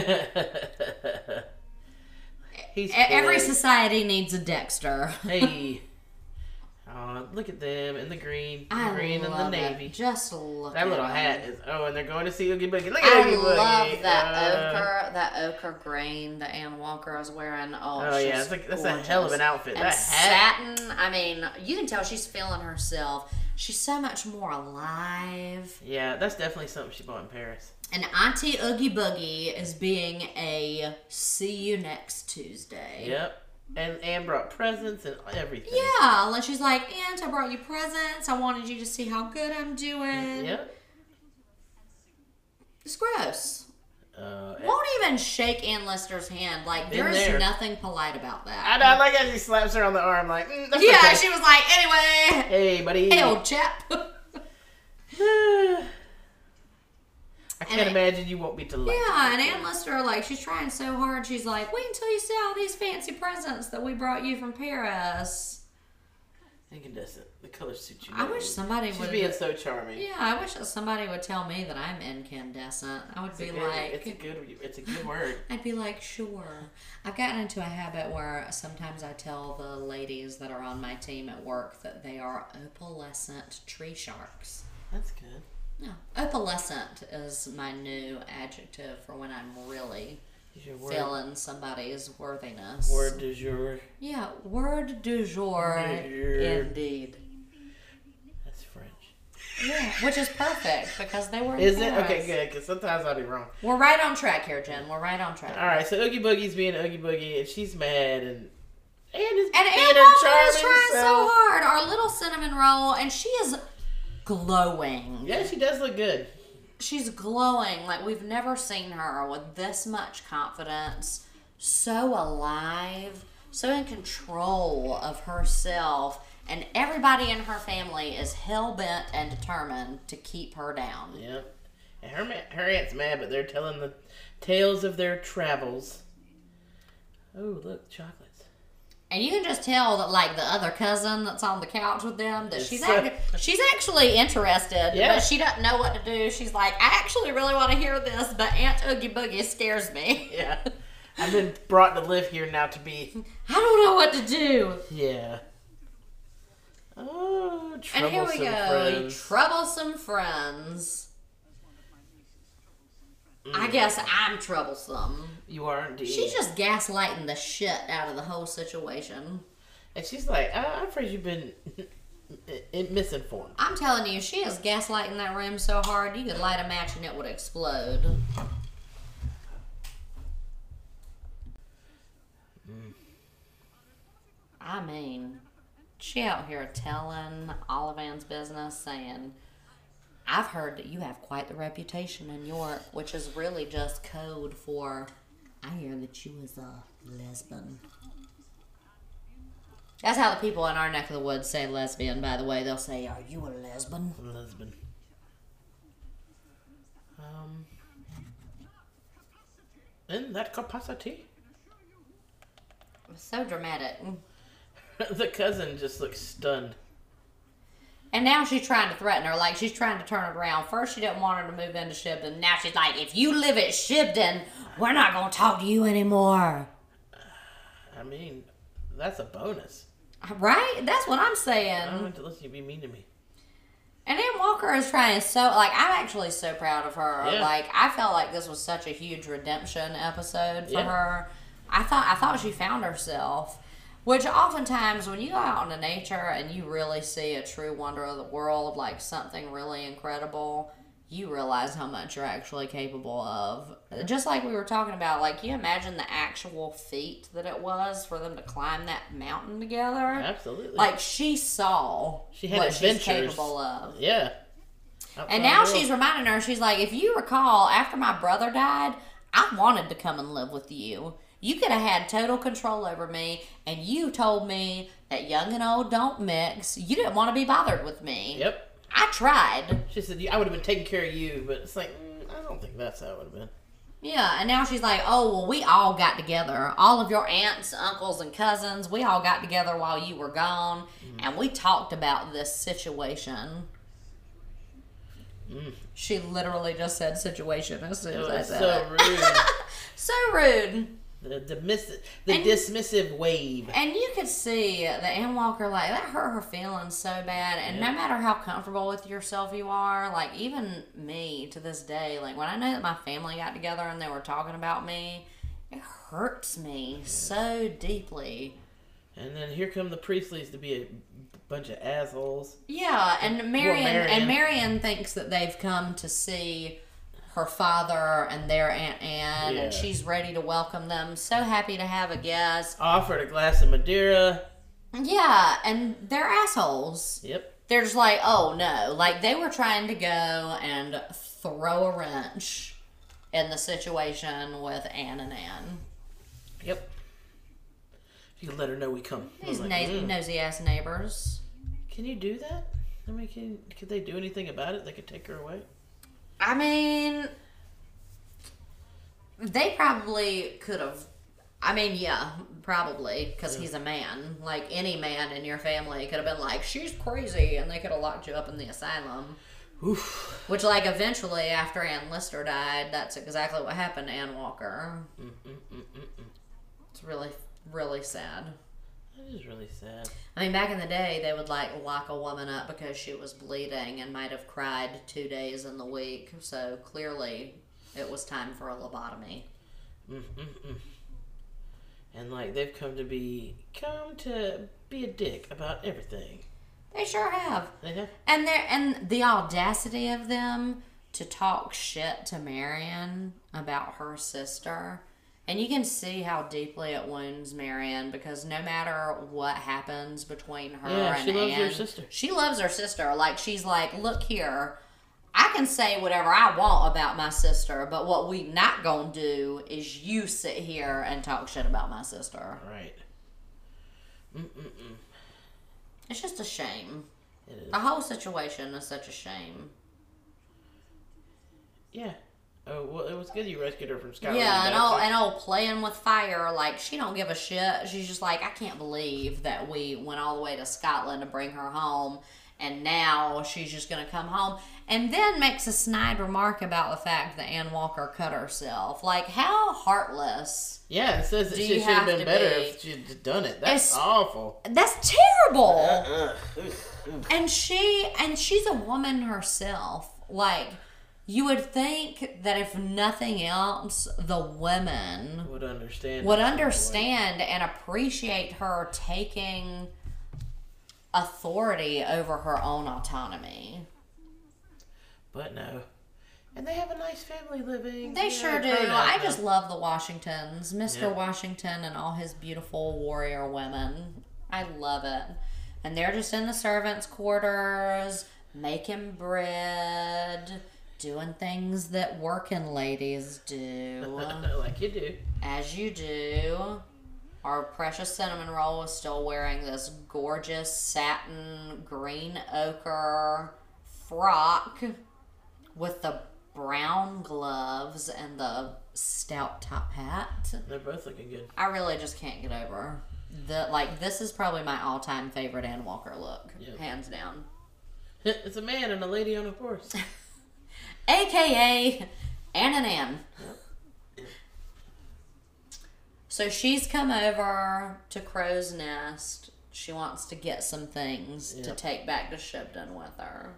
He's Every pig. society needs a Dexter. Hey. Oh, look at them in the green, the I green and the love navy. it. Just look That at little them. hat is. Oh, and they're going to see Oogie Boogie. Look at I Oogie Boogie. love that Uh, ochre, that ochre green that Ann Walker is wearing. Oh, Oh yeah, she's it's like that's a gorgeous. hell of an outfit. And that hat. satin. I mean, you can tell she's feeling herself. She's so much more alive. Yeah, that's definitely something she bought in Paris. And Auntie Oogie Boogie is being a see you next Tuesday. Yep. And Anne brought presents and everything. Yeah, and she's like, Aunt, I brought you presents. I wanted you to see how good I'm doing. Yep. It's gross. Uh, Won't even shake Ann Lister's hand. Like, Been there's there. nothing polite about that. I know, I like how she slaps her on the arm like, mm, that's Yeah, okay. she was like, anyway. Hey, buddy. Hey, old chap. I can't And- imagine you won't be delighted. Yeah, and Ann Lister, like, she's trying so hard. She's like, wait until you see all these fancy presents that we brought you from Paris. Incandescent. The colors suit you. I wish nose. somebody She's would. being so charming. Yeah, I wish that somebody would tell me that I'm incandescent. I would It's be a good, like, it's a good, it's a good word. I'd be like, sure. I've gotten into a habit where sometimes I tell the ladies that are on my team at work that they are opalescent tree sharks. That's good. No, opalescent is my new adjective for when I'm really Is your word, feeling somebody's worthiness. word du jour. Yeah, word du jour, Du jour. indeed. That's French. Yeah, which is perfect because they were. in Is it? Paris. Okay, good, because sometimes I'll be wrong. We're right on track here, Jen. We're right on track. Alright, so Oogie Boogie's being Oogie Boogie, and she's mad, and Anne is And being Ann her Walker charming is trying so self. hard. Our little cinnamon roll, and she is glowing. Yeah, she does look good. She's glowing like we've never seen her with this much confidence, so alive, so in control of herself, and everybody in her family is hell-bent and determined to keep her down. Yeah. And her, ma- her aunt's mad, but they're telling the tales of their travels. Oh, look, chocolates. And you can just tell that, like, the other cousin that's on the couch with them, that It's she's so- act- she's actually interested, Yeah. but she doesn't know what to do. She's like, I actually really want to hear this, but Aunt Oogie Boogie scares me. Yeah. I've been brought to live here now to be. I don't know what to do. Yeah. Oh, And troublesome here we go, friends. troublesome friends. I guess I'm troublesome. You are indeed. She's just gaslighting the shit out of the whole situation. And she's like, I- I'm afraid you've been in- misinformed. I'm telling you, she is gaslighting that room so hard, you could light a match and it would explode. Mm. I mean, she out here telling Olivann's business, saying, I've heard that you have quite the reputation in York, which is really just code for, I hear that you was a lesbian. That's how the people in our neck of the woods say lesbian, by the way. They'll say, are you a lesbian? Lesbian. Um. In that capacity? So dramatic. The cousin just looks stunned. And now she's trying to threaten her, like she's trying to turn it around. First she didn't want her to move into Shibden. Now she's like, if you live at Shibden, we're not going to talk to you anymore. I mean, that's a bonus. Right? That's what I'm I saying. don't want to listen you be mean to me. And Ann Walker is trying so, like, I'm actually so proud of her. Yeah. Like, I felt like this was such a huge redemption episode for Yeah. her. I thought, I thought she found herself. Which oftentimes, when you go out into nature and you really see a true wonder of the world, like something really incredible, you realize how much you're actually capable of. Just like we were talking about, like, you imagine the actual feat that it was for them to climb that mountain together. Absolutely. Like, she saw She had what she's adventures. capable of. Yeah. And Outside now the world. she's reminding her, she's like, if you recall, after my brother died, I wanted to come and live with you. You could have had total control over me, and you told me that young and old don't mix. You didn't want to be bothered with me. Yep. I tried. She said, I would have been taking care of you, but it's like, mm, I don't think that's how it would have been. Yeah, and now she's like, oh, well, we all got together. All of your aunts, uncles, and cousins, we all got together while you were gone, mm. and we talked about this situation. Mm. She literally just said situation as soon as I said so it. rude. So rude. The, the, dismissive, the and, dismissive wave. And you could see that Ann Walker, like, that hurt her feelings so bad. And yeah. no matter how comfortable with yourself you are, like, even me to this day, like, when I know that my family got together and they were talking about me, it hurts me yeah. so deeply. And then here come the Priestleys to be a bunch of assholes. Yeah, and Marion, Marion. and Marion thinks that they've come to see her father and their Aunt Anne, yeah. and she's ready to welcome them. So happy to have a guest. Offered a glass of Madeira. Yeah, and they're assholes. Yep. They're just like, oh no. Like, they were trying to go and throw a wrench in the situation with Anne and Anne. Yep. You can let her know we come. These like, na- mm. nosy-ass neighbors. Can you do that? I mean, can, could they do anything about it? They could take her away? I mean, they probably could have. I mean, yeah, probably, because yeah. he's a man. Like, any man in your family could have been like, she's crazy, and they could have locked you up in the asylum. Oof. Which, like, eventually, after Ann Lister died, that's exactly what happened to Ann Walker. Mm, mm, mm, mm, mm. It's really, really sad. That is really sad. I mean, back in the day, they would, like, lock a woman up because she was bleeding and might have cried two days in the week. So, clearly, it was time for a lobotomy. Mm-mm-mm. And, like, they've come to be, come to be a dick about everything. They sure have. They have. And, they're, and the audacity of them to talk shit to Marion about her sister. And you can see how deeply it wounds Marion, because no matter what happens between her yeah, and she loves Anne, her sister. She loves her sister. Like, she's like, look here, I can say whatever I want about my sister, but what we not gonna do is you sit here and talk shit about my sister. Right. Mm-mm-mm. It's just a shame. It is. The whole situation is such a shame. Yeah. Oh, well, it was good you rescued her from Scotland. Yeah, and all, and all playing with fire, like, she don't give a shit. She's just like, I can't believe that we went all the way to Scotland to bring her home, and now she's just going to come home. And then makes a snide remark about the fact that Ann Walker cut herself. Like, how heartless. Yeah, it says that she should have been better be? if she'd done it. That's it's, awful. That's terrible. Uh, uh, and she, and she's a woman herself. Like, you would think that if nothing else, the women would understand would understand and appreciate her taking authority over her own autonomy. But no. And they have a nice family living. They sure do. I just love the Washingtons. Mister Yeah. Washington and all his beautiful warrior women. I love it. And they're just in the servants' quarters, making bread, doing things that working ladies do. Like you do. As you do. Our precious cinnamon roll is still wearing this gorgeous satin green ochre frock with the brown gloves and the stout top hat. They're both looking good. I really just can't get over the like. This is probably my all-time favorite Ann Walker look, yep. Hands down. It's a man and a lady on a horse. A K A Ann and Ann. Yep. So she's come over to Crow's Nest. She wants to get some things yep. to take back to Shipton with her.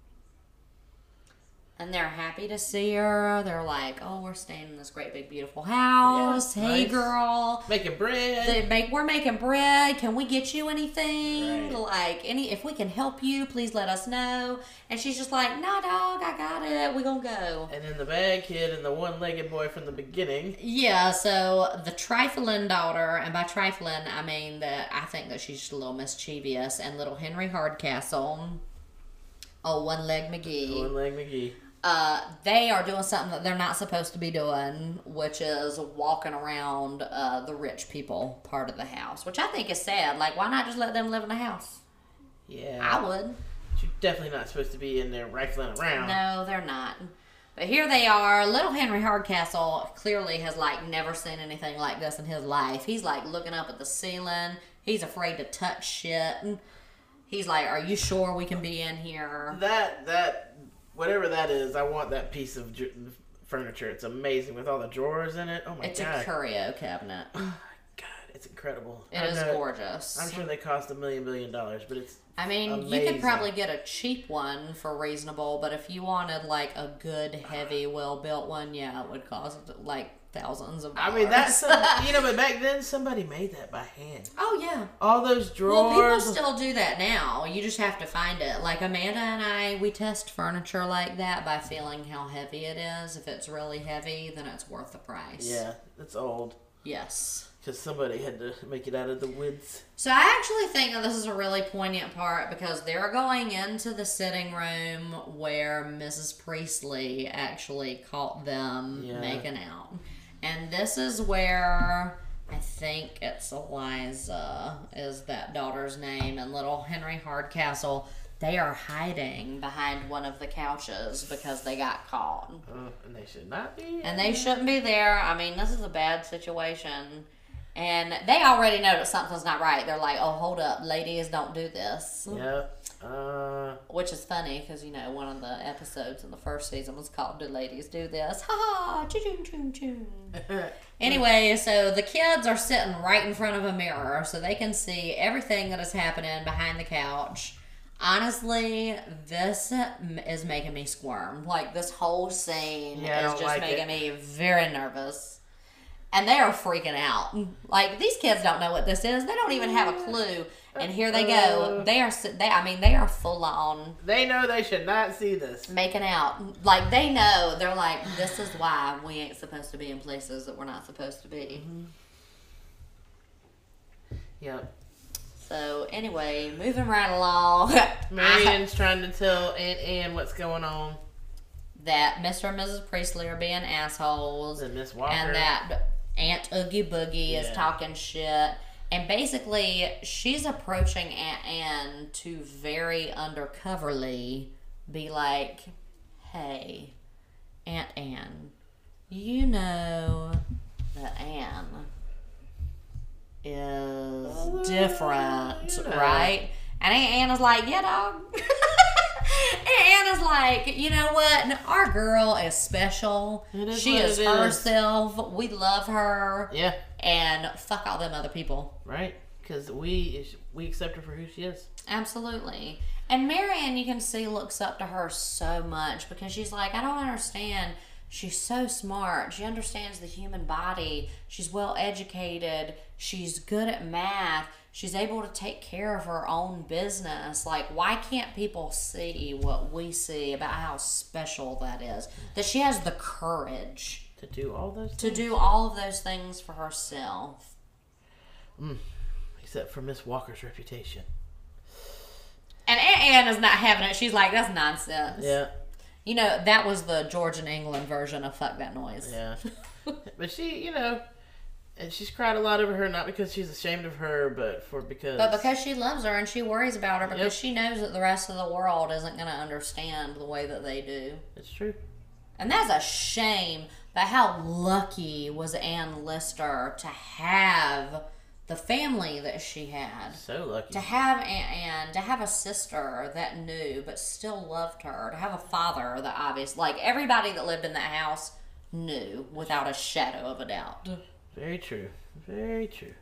And they're happy to see her. They're like, oh, we're staying in this great big beautiful house. Yeah, hey, nice. Girl. Making bread. They make, we're making bread. Can we get you anything? Right. Like, any if we can help you, please let us know. And she's just like, no, dog, I got it. We're going to go. And then the bad kid and the one-legged boy from the beginning. Yeah, so the trifling daughter, and by trifling, I mean that I think that she's just a little mischievous, and little Henry Hardcastle. Oh, One Leg McGee. One Leg McGee. uh, they are doing something that they're not supposed to be doing, which is walking around uh, the rich people part of the house, which I think is sad. Like, why not just let them live in the house? Yeah. I would. You're definitely not supposed to be in there rifling around. No, they're not. But here they are. Little Henry Hardcastle clearly has, like, never seen anything like this in his life. He's, like, looking up at the ceiling. He's afraid to touch shit. He's like, are you sure we can be in here? That, that, whatever that is, I want that piece of ju- furniture. It's amazing with all the drawers in it. Oh, my it's God. It's a curio cabinet. Oh, my God. It's incredible. It I is know, gorgeous. I'm sure they cost a million billion dollars, but it's I mean, amazing. You could probably get a cheap one for reasonable, but if you wanted, like, a good, heavy, well-built one, yeah, it would cost, like, thousands of dollars. I mean, that's, you know, but back then, somebody made that by hand. Oh, yeah. All those drawers. Well, people still do that now. You just have to find it. Like, Amanda and I, we test furniture like that by feeling how heavy it is. If it's really heavy, then it's worth the price. Yeah, it's old. Yes. Because somebody had to make it out of the woods. So I actually think that this is a really poignant part because they're going into the sitting room where Missus Priestley actually caught them Yeah. making out. And this is where I think it's Eliza is that daughter's name, and little Henry Hardcastle, they are hiding behind one of the couches because they got caught. Uh, and they should not be. And they shouldn't be there. I mean, this is a bad situation. And they already know that something's not right. They're like, oh, hold up. Ladies, don't do this. Yep. Uh, Which is funny because, you know, one of the episodes in the first season was called Do Ladies Do This? Ha ha! Choo choo choo Anyway, so the kids are sitting right in front of a mirror so they can see everything that is happening behind the couch. Honestly, this is making me squirm. Like, this whole scene Yeah, I is don't just like making it. me very nervous. And they are freaking out. Like, these kids don't know what this is. They don't even have a clue. And here they go. They are, they, I mean, they are full on they know they should not see this. making out. Like, they know. They're like, this is why we ain't supposed to be in places that we're not supposed to be. Yep. So, anyway, moving right along. Marian's trying to tell Aunt Anne what's going on. That Mister and Missus Priestley are being assholes. And Miss Walker. And that Aunt Oogie Boogie Yeah. is talking shit. And basically, she's approaching Aunt Anne to very undercoverly be like, hey, Aunt Anne, you know that Anne is Oh, different, you know. right? And Aunt Anne is like, yeah, dog. And Anna's like, you know what? No, our girl is special. It is she what is it is. herself. We love her. Yeah. And fuck all them other people. Right. Because we we accept her for who she is. Absolutely. And Marianne, you can see, looks up to her so much because she's like, I don't understand. She's so smart. She understands the human body. She's well educated. She's good at math. She's able to take care of her own business. Like, why can't people see what we see about how special that is? That she has the courage To do all those to things. do all of those things for herself. Mm. Except for Miss Walker's reputation. And Aunt Anne is not having it. She's like, that's nonsense. Yeah. You know, that was the Georgian England version of fuck that noise. Yeah. But she, you know, and she's cried a lot over her, not because she's ashamed of her, but for because... But because she loves her and she worries about her because Yep. she knows that the rest of the world isn't going to understand the way that they do. It's true. And that's a shame. But how lucky was Anne Lister to have the family that she had? So lucky. To have Aunt Anne, to have a sister that knew but still loved her, to have a father that obviously, like everybody that lived in that house knew without a shadow of a doubt. Very true. Very true.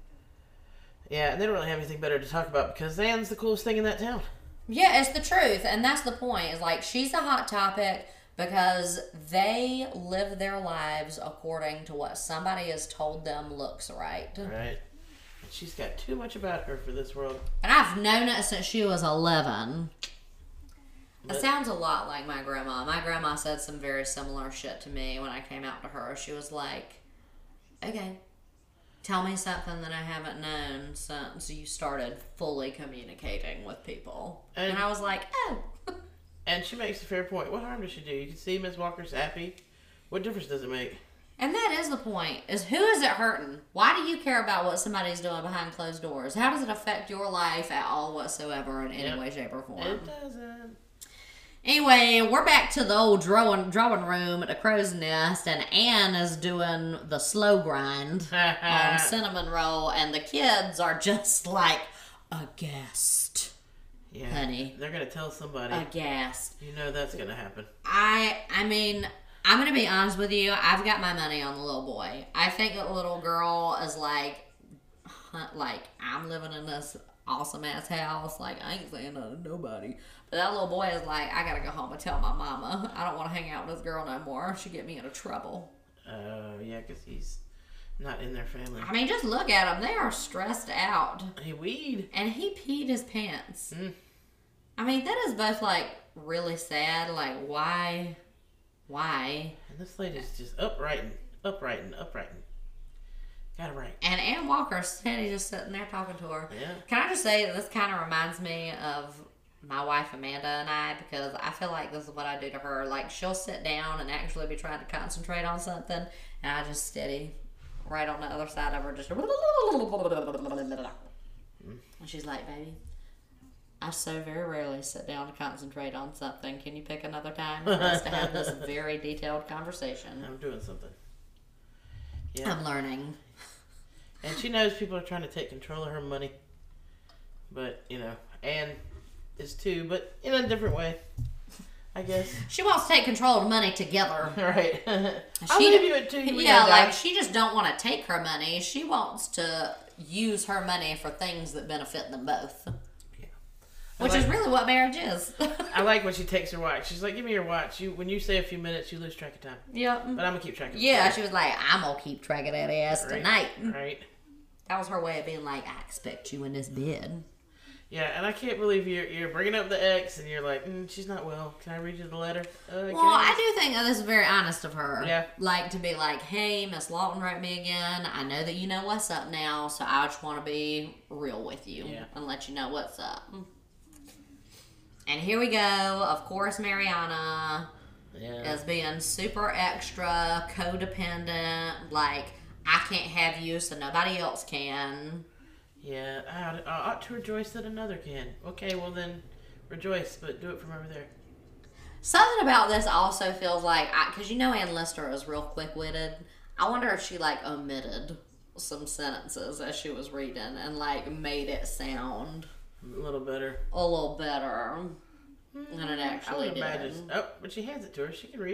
Yeah, and they don't really have anything better to talk about because Anne's the coolest thing in that town. Yeah, it's the truth, and that's the point. Is like she's a hot topic because they live their lives according to what somebody has told them looks right. Right. And she's got too much about her for this world. And I've known it since she was eleven. But- It sounds a lot like my grandma. My grandma said some very similar shit to me when I came out to her. She was like, okay, tell me something that I haven't known since you started fully communicating with people. And, And- I was like, oh. And she makes a fair point. What harm does she do? You can see Miss Walker's happy. What difference does it make? And that is the point, is who is it hurting? Why do you care about what somebody's doing behind closed doors? How does it affect your life at all whatsoever in any Yep. way, shape, or form? It doesn't. Anyway, we're back to the old drawing, drawing room at the Crow's Nest, and Anne is doing the slow grind on cinnamon roll, and the kids are just like aghast. Yeah, honey. They're going to tell somebody. Aghast. You know that's going to happen. I, I mean... I'm going to be honest with you. I've got my money on the little boy. I think that little girl is like, like, I'm living in this awesome-ass house. Like, I ain't saying nothing to nobody. But that little boy is like, I got to go home and tell my mama. I don't want to hang out with this girl no more. She'll get me into trouble. Oh, uh, yeah, because he's not in their family. I mean, just look at them. They are stressed out. He weed. And he peed his pants. Mm. I mean, that is both, like, really sad. Like, why... Why? And this lady's just uprighting, uprighting, uprighting. Got it right. And Ann Walker's steady just sitting there talking to her. Yeah. Can I just say that this kind of reminds me of my wife Amanda and I, because I feel like this is what I do to her. Like, she'll sit down and actually be trying to concentrate on something, and I just steady right on the other side of her, just... And she's like, baby, I so very rarely sit down to concentrate on something. Can you pick another time for us to have this very detailed conversation? I'm doing something. Yeah. I'm learning. And she knows people are trying to take control of her money. But, you know, Anne is too, but in a different way, I guess. She wants to take control of the money together. Right. I'll She- leave you at two. We Yeah, gotta like, die. she just don't want to take her money. She wants to use her money for things that benefit them both. Which like- is really what marriage is. I like when she takes her watch. She's like, give me your watch. You When you say a few minutes, you lose track of time. Yep. But I'm going to keep track of Yeah, time. she was like, I'm going to keep track of that ass Right. tonight. Right. That was her way of being like, I expect you in this bed. Yeah, and I can't believe you're you're bringing up the ex, and you're like, mm, she's not well. Can I read you the letter? Uh, Well, I do think that this is very honest of her. Yeah. Like, to be like, hey, Miss Lawton wrote me again. I know that you know what's up now, so I just want to be real with you Yeah. and let you know what's up. And here we go. Of course, Mariana Yeah. is being super extra, codependent. Like, I can't have you, so nobody else can. Yeah, I ought, I ought to rejoice that another can. Okay, well then, rejoice, but do it from over there. Something about this also feels like, because you know Ann Lister is real quick-witted. I wonder if she, like, omitted some sentences as she was reading and, like, made it sound A little better. a little better than it actually I would did. imagine. Oh, but she hands it to her. She can read.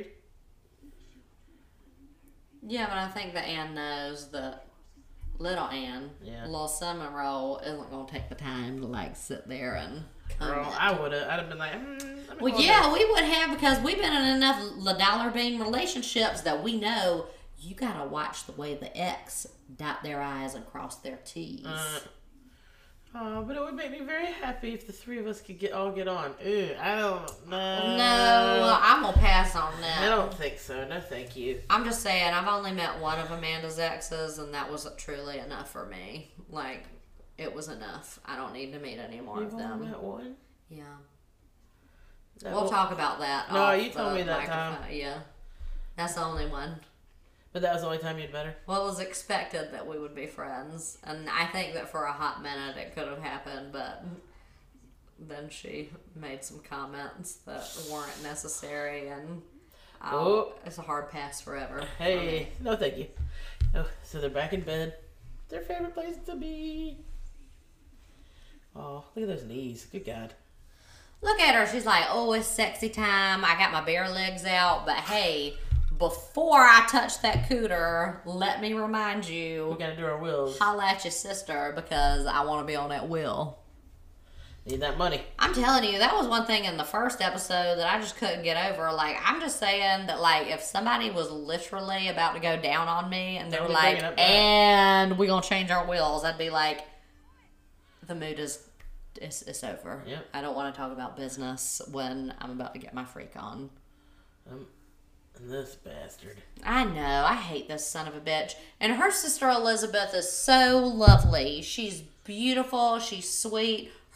Yeah, but I think that Ann knows that little Ann, Yeah. little cinnamon roll, isn't going to take the time to, like, sit there and Girl, comment. I would have. I'd have been like, mm, I'm Well, going yeah, there. we would have, because we've been in enough La Dollar Bean relationships that we know you gotta watch the way the ex dot their I's and cross their T's. Uh, oh, but it would make me very happy if the three of us could get all get on. Ew, I don't know. no, I'm gonna pass on that. I don't think so. No, thank you. I'm just saying, I've only met one of Amanda's exes, and that was truly enough for me. Like, it was enough. I don't need to meet any more You've of only them. met one? Yeah. That We'll will- talk about that. No, off you told the me that time. microphone. Yeah. That's the only one. But that was the only time you'd met her? Well, it was expected that we would be friends, and I think that for a hot minute it could have happened, but then she made some comments that weren't necessary, and I'll, Oh. it's a hard pass forever. for Hey, me. no thank you. Oh, so they're back in bed. Their favorite place to be. Oh, look at those knees. Good God. Look at her. She's like, oh, it's sexy time. I got my bare legs out, but hey, before I touch that cooter, let me remind We you, gotta do our wills. holla at your sister, because I want to be on that wheel. Need that money. I'm telling you, that was one thing in the first episode that I just couldn't get over. Like, I'm just saying that, like, if somebody was literally about to go down on me and they Don't were be bringing like, up that. and we're going to change our wheels, I'd be like, the mood is, it's, it's over. Yep. I don't want to talk about business when I'm about to get my freak on. Um, and this bastard. I know. I hate this son of a bitch. And her sister Elizabeth is so lovely. She's beautiful. She's sweet.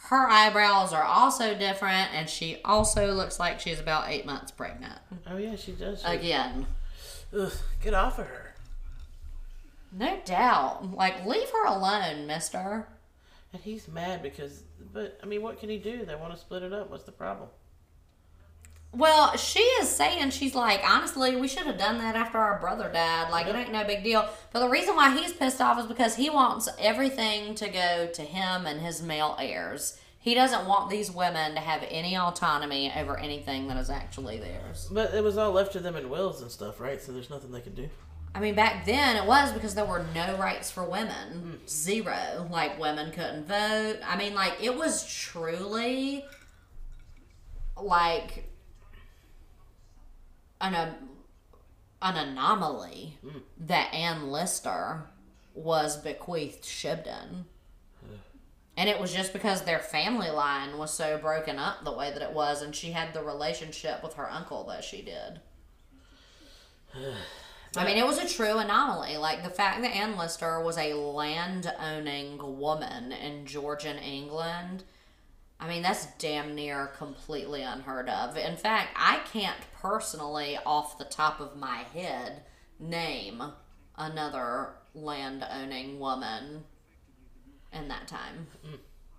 Her eyebrows are also different, and she also looks like she's about eight months pregnant. Oh, yeah, she does. She, Again. Ugh, get off of her. No doubt. Like, leave her alone, mister. And he's mad because, but, I mean, what can he do? They want to split it up. What's the problem? Well, she is saying, she's like, honestly, we should have done that after our brother died. Like, Yep. it ain't no big deal. But the reason why he's pissed off is because he wants everything to go to him and his male heirs. He doesn't want these women to have any autonomy over anything that is actually theirs. But it was all left to them in wills and stuff, right? So there's nothing they can do. I mean, back then it was because there were no rights for women. Mm. Zero. Like, women couldn't vote. I mean, like, it was truly, like, an, an anomaly mm. that Ann Lister was bequeathed Shibden. And it was just because their family line was so broken up the way that it was, and she had the relationship with her uncle that she did. I mean, it was a true anomaly. Like, the fact that Ann Lister was a land-owning woman in Georgian England, I mean, that's damn near completely unheard of. In fact, I can't personally, off the top of my head, name another land-owning woman in that time. Mm.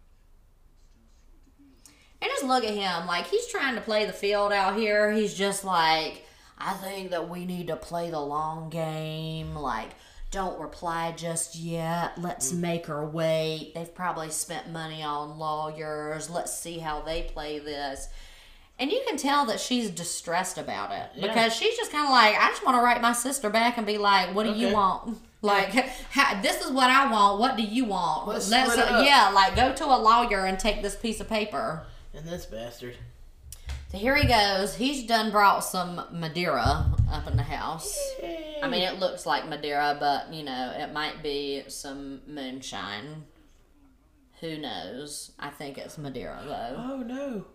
And just look at him. Like, he's trying to play the field out here. He's just like, I think that we need to play the long game. Like, don't reply just yet. Let's mm. make her wait. They've probably spent money on lawyers. Let's see how they play this. And you can tell that she's distressed about it. Yeah. Because she's just kind of like, I just want to write my sister back and be like, what do okay. you want? Like, ha, this is what I want. What do you want? Let's Let's split it up. Yeah, like, go to a lawyer and take this piece of paper. And this bastard. So here he goes. He's done brought some Madeira up in the house. Yay. I mean, it looks like Madeira, but, you know, it might be some moonshine. Who knows? I think it's Madeira, though. Oh, no.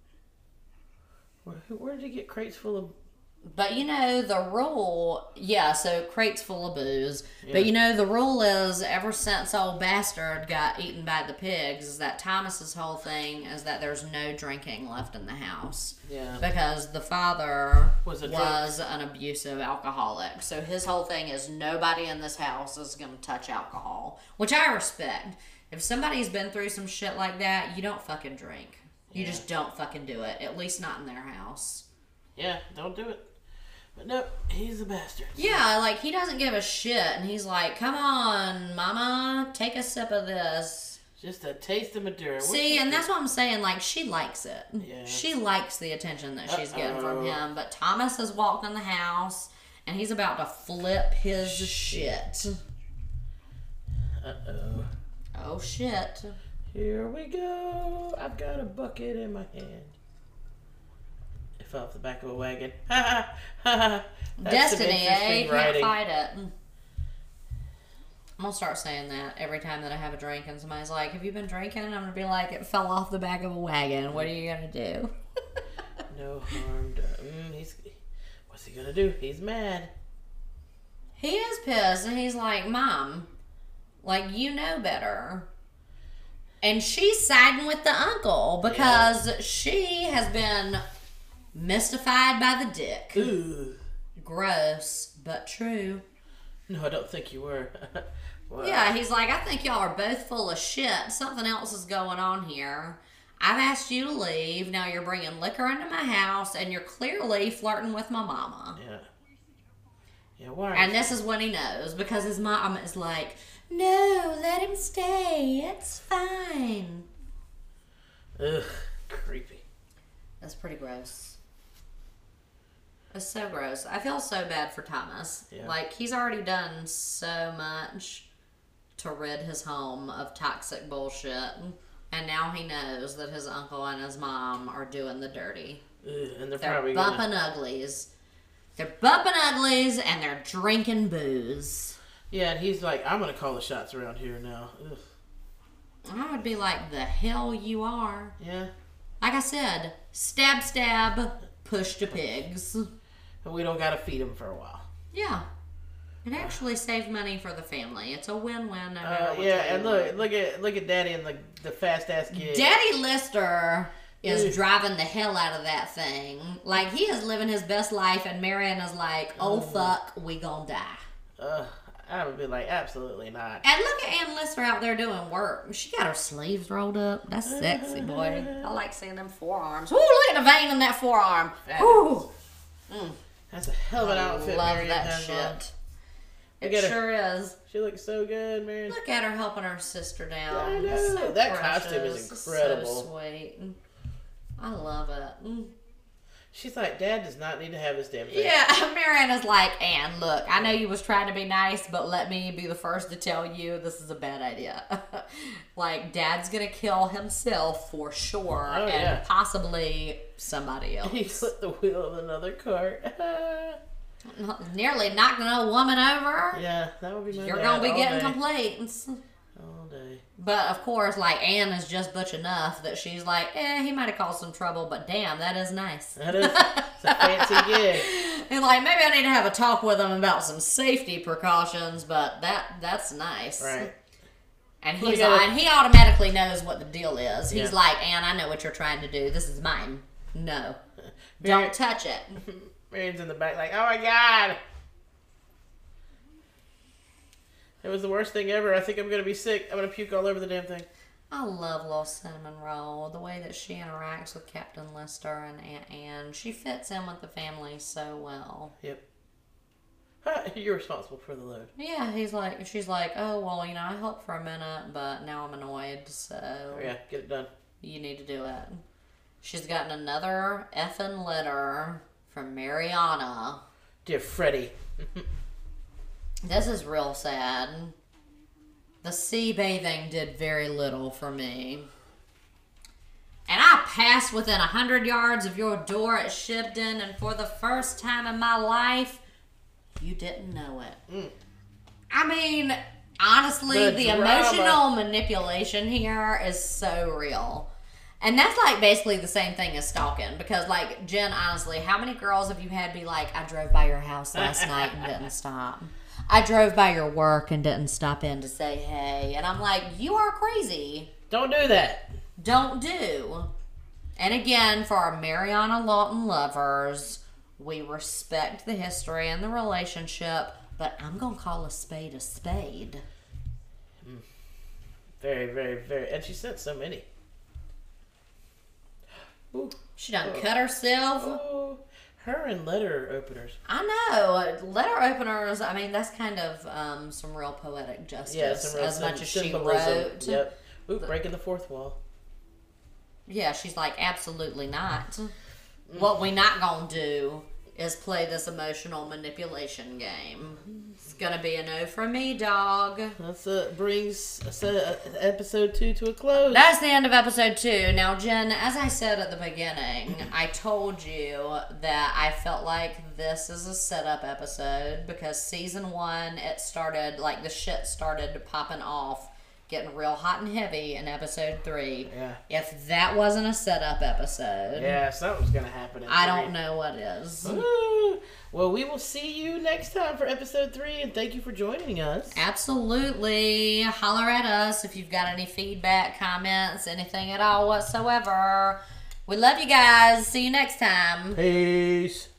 Where, where did he get crates full of... But, you know, the rule, yeah, so crates full of booze. Yeah. But, you know, the rule is ever since old bastard got eaten by the pigs, is that Thomas's whole thing is that there's no drinking left in the house. Yeah. Because the father was, a was an abusive alcoholic. So his whole thing is nobody in this house is going to touch alcohol, which I respect. If somebody's been through some shit like that, you don't fucking drink. You yeah. just don't fucking do it. At least not in their house. Yeah, don't do it. But no, he's a bastard. Yeah, like, he doesn't give a shit. And he's like, come on, mama, take a sip of this. Just a taste of Madeira. See, and that's what I'm saying. Like, she likes it. Yeah. She likes the attention that she's Uh-oh. getting from him. But Thomas has walked in the house, and he's about to flip his shit. shit. Uh-oh. Oh, shit. Here we go. I've got a bucket in my hand. It fell off the back of a wagon. Ha ha ha. Destiny, eh? You can't fight it. I'm gonna start saying that every time that I have a drink and somebody's like, have you been drinking? And I'm gonna be like, it fell off the back of a wagon. What are you gonna do? No harm done. Mm, he's, what's he gonna do? He's mad. He is pissed, and he's like, Mom, like, you know better. And she's siding with the uncle because yeah. she has been mystified by the dick. Ooh. Gross, but true. No, I don't think you were. Wow. Yeah, he's like, I think y'all are both full of shit. Something else is going on here. I've asked you to leave. Now you're bringing liquor into my house, and you're clearly flirting with my mama. Yeah. Yeah, why? And this is what he knows, because his mom is like, no, let him stay. It's fine. Ugh, creepy. That's pretty gross. It's so gross. I feel so bad for Thomas. Yeah. Like, he's already done so much to rid his home of toxic bullshit. And now he knows that his uncle and his mom are doing the dirty. Ugh, and they're, they're probably bumping gonna... uglies. They're bumping uglies, and they're drinking booze. Yeah, and he's like, I'm going to call the shots around here now. Ugh. I would be like, the hell you are. Yeah. Like I said, stab, stab, push to pigs. And we don't got to feed him for a while. Yeah. It actually saved money for the family. It's a win-win. No matter Uh, which yeah, way and you look, look at look at Daddy and the the fast ass kid. Daddy Lister is Ugh. driving the hell out of that thing. Like, he is living his best life, and Marion is like, oh, fuck, we gonna die. Uh, I would be like, absolutely not. And look at Ann Lister out there doing work. She got her sleeves rolled up. That's sexy, boy. I like seeing them forearms. Ooh, look at the vein in that forearm. Ooh. Mm. That's a hell of an I outfit. love Marion that has on. shit. Look It at her. sure is. She looks so good, man. Look at her helping her sister down. I know. It's so That precious. costume is It's incredible. So sweet. I love it. Mm. She's like, Dad does not need to have this damn thing. Yeah, Marion is like, Anne, look, I know you was trying to be nice, but let me be the first to tell you this is a bad idea. Like, Dad's gonna kill himself for sure, Oh, and yeah. possibly somebody else. He flipped the wheel of another cart. Nearly knocking a woman over. Yeah, that would be my You're dad gonna be all getting day. complaints. All day. But of course, like, Anne is just butch enough that she's like, eh, he might have caused some trouble, but damn, that is nice. That is it's a fancy gig. And like, maybe I need to have a talk with him about some safety precautions, but that that's nice. Right. And Look he's at it. and he automatically knows what the deal is. He's Yeah. like, Anne, I know what you're trying to do. This is mine. No. Mary- Don't touch it. Marion's in the back like, oh my God. It was the worst thing ever. I think I'm going to be sick. I'm going to puke all over the damn thing. I love little Cinnamon Roll. The way that she interacts with Captain Lister and Aunt Anne. She fits in with the family so well. Yep. Huh, you're responsible for the load. Yeah, he's like, she's like, oh, well, you know, I helped for a minute, but now I'm annoyed, so Oh, yeah, get it done. you need to do it. She's gotten another effing letter from Mariana. Dear Freddy. This is real sad. The sea bathing did very little for me. And I passed within a hundred yards of your door at Shibden, and for the first time in my life, you didn't know it. Mm. I mean, honestly, The the, drama. emotional manipulation here is so real. And that's like basically the same thing as stalking. Because, like, Jen, honestly, how many girls have you had be like, I drove by your house last night and didn't stop? I drove by your work and didn't stop in to say hey. And I'm like, you are crazy. Don't do that. Don't do. And again, for our Mariana Lawton lovers, we respect the history and the relationship, but I'm going to call a spade a spade. Very, very, very. And she sent so many. Ooh. She done Oh. cut herself. Oh, her and letter openers. I know. Letter openers, I mean, that's kind of um, some real poetic justice. Yeah, some real as much sym- as she symbolism. wrote. Yep. Ooh, breaking the fourth wall. Yeah, she's like, absolutely not. What we not gonna do is play this emotional manipulation game. It's gonna be a no from me, dog. That uh, brings uh, episode two to a close. That's the end of episode two. Now, Jen, as I said at the beginning, I told you that I felt like this is a setup episode because season one, it started, like, the shit started popping off, getting real hot and heavy in episode three. Yeah. If that wasn't a setup episode, Yeah, something's gonna happen. In I three. don't know what is. Ooh. Well, we will see you next time for episode three, and thank you for joining us. Absolutely. Holler at us if you've got any feedback, comments, anything at all whatsoever. We love you guys. See you next time. Peace.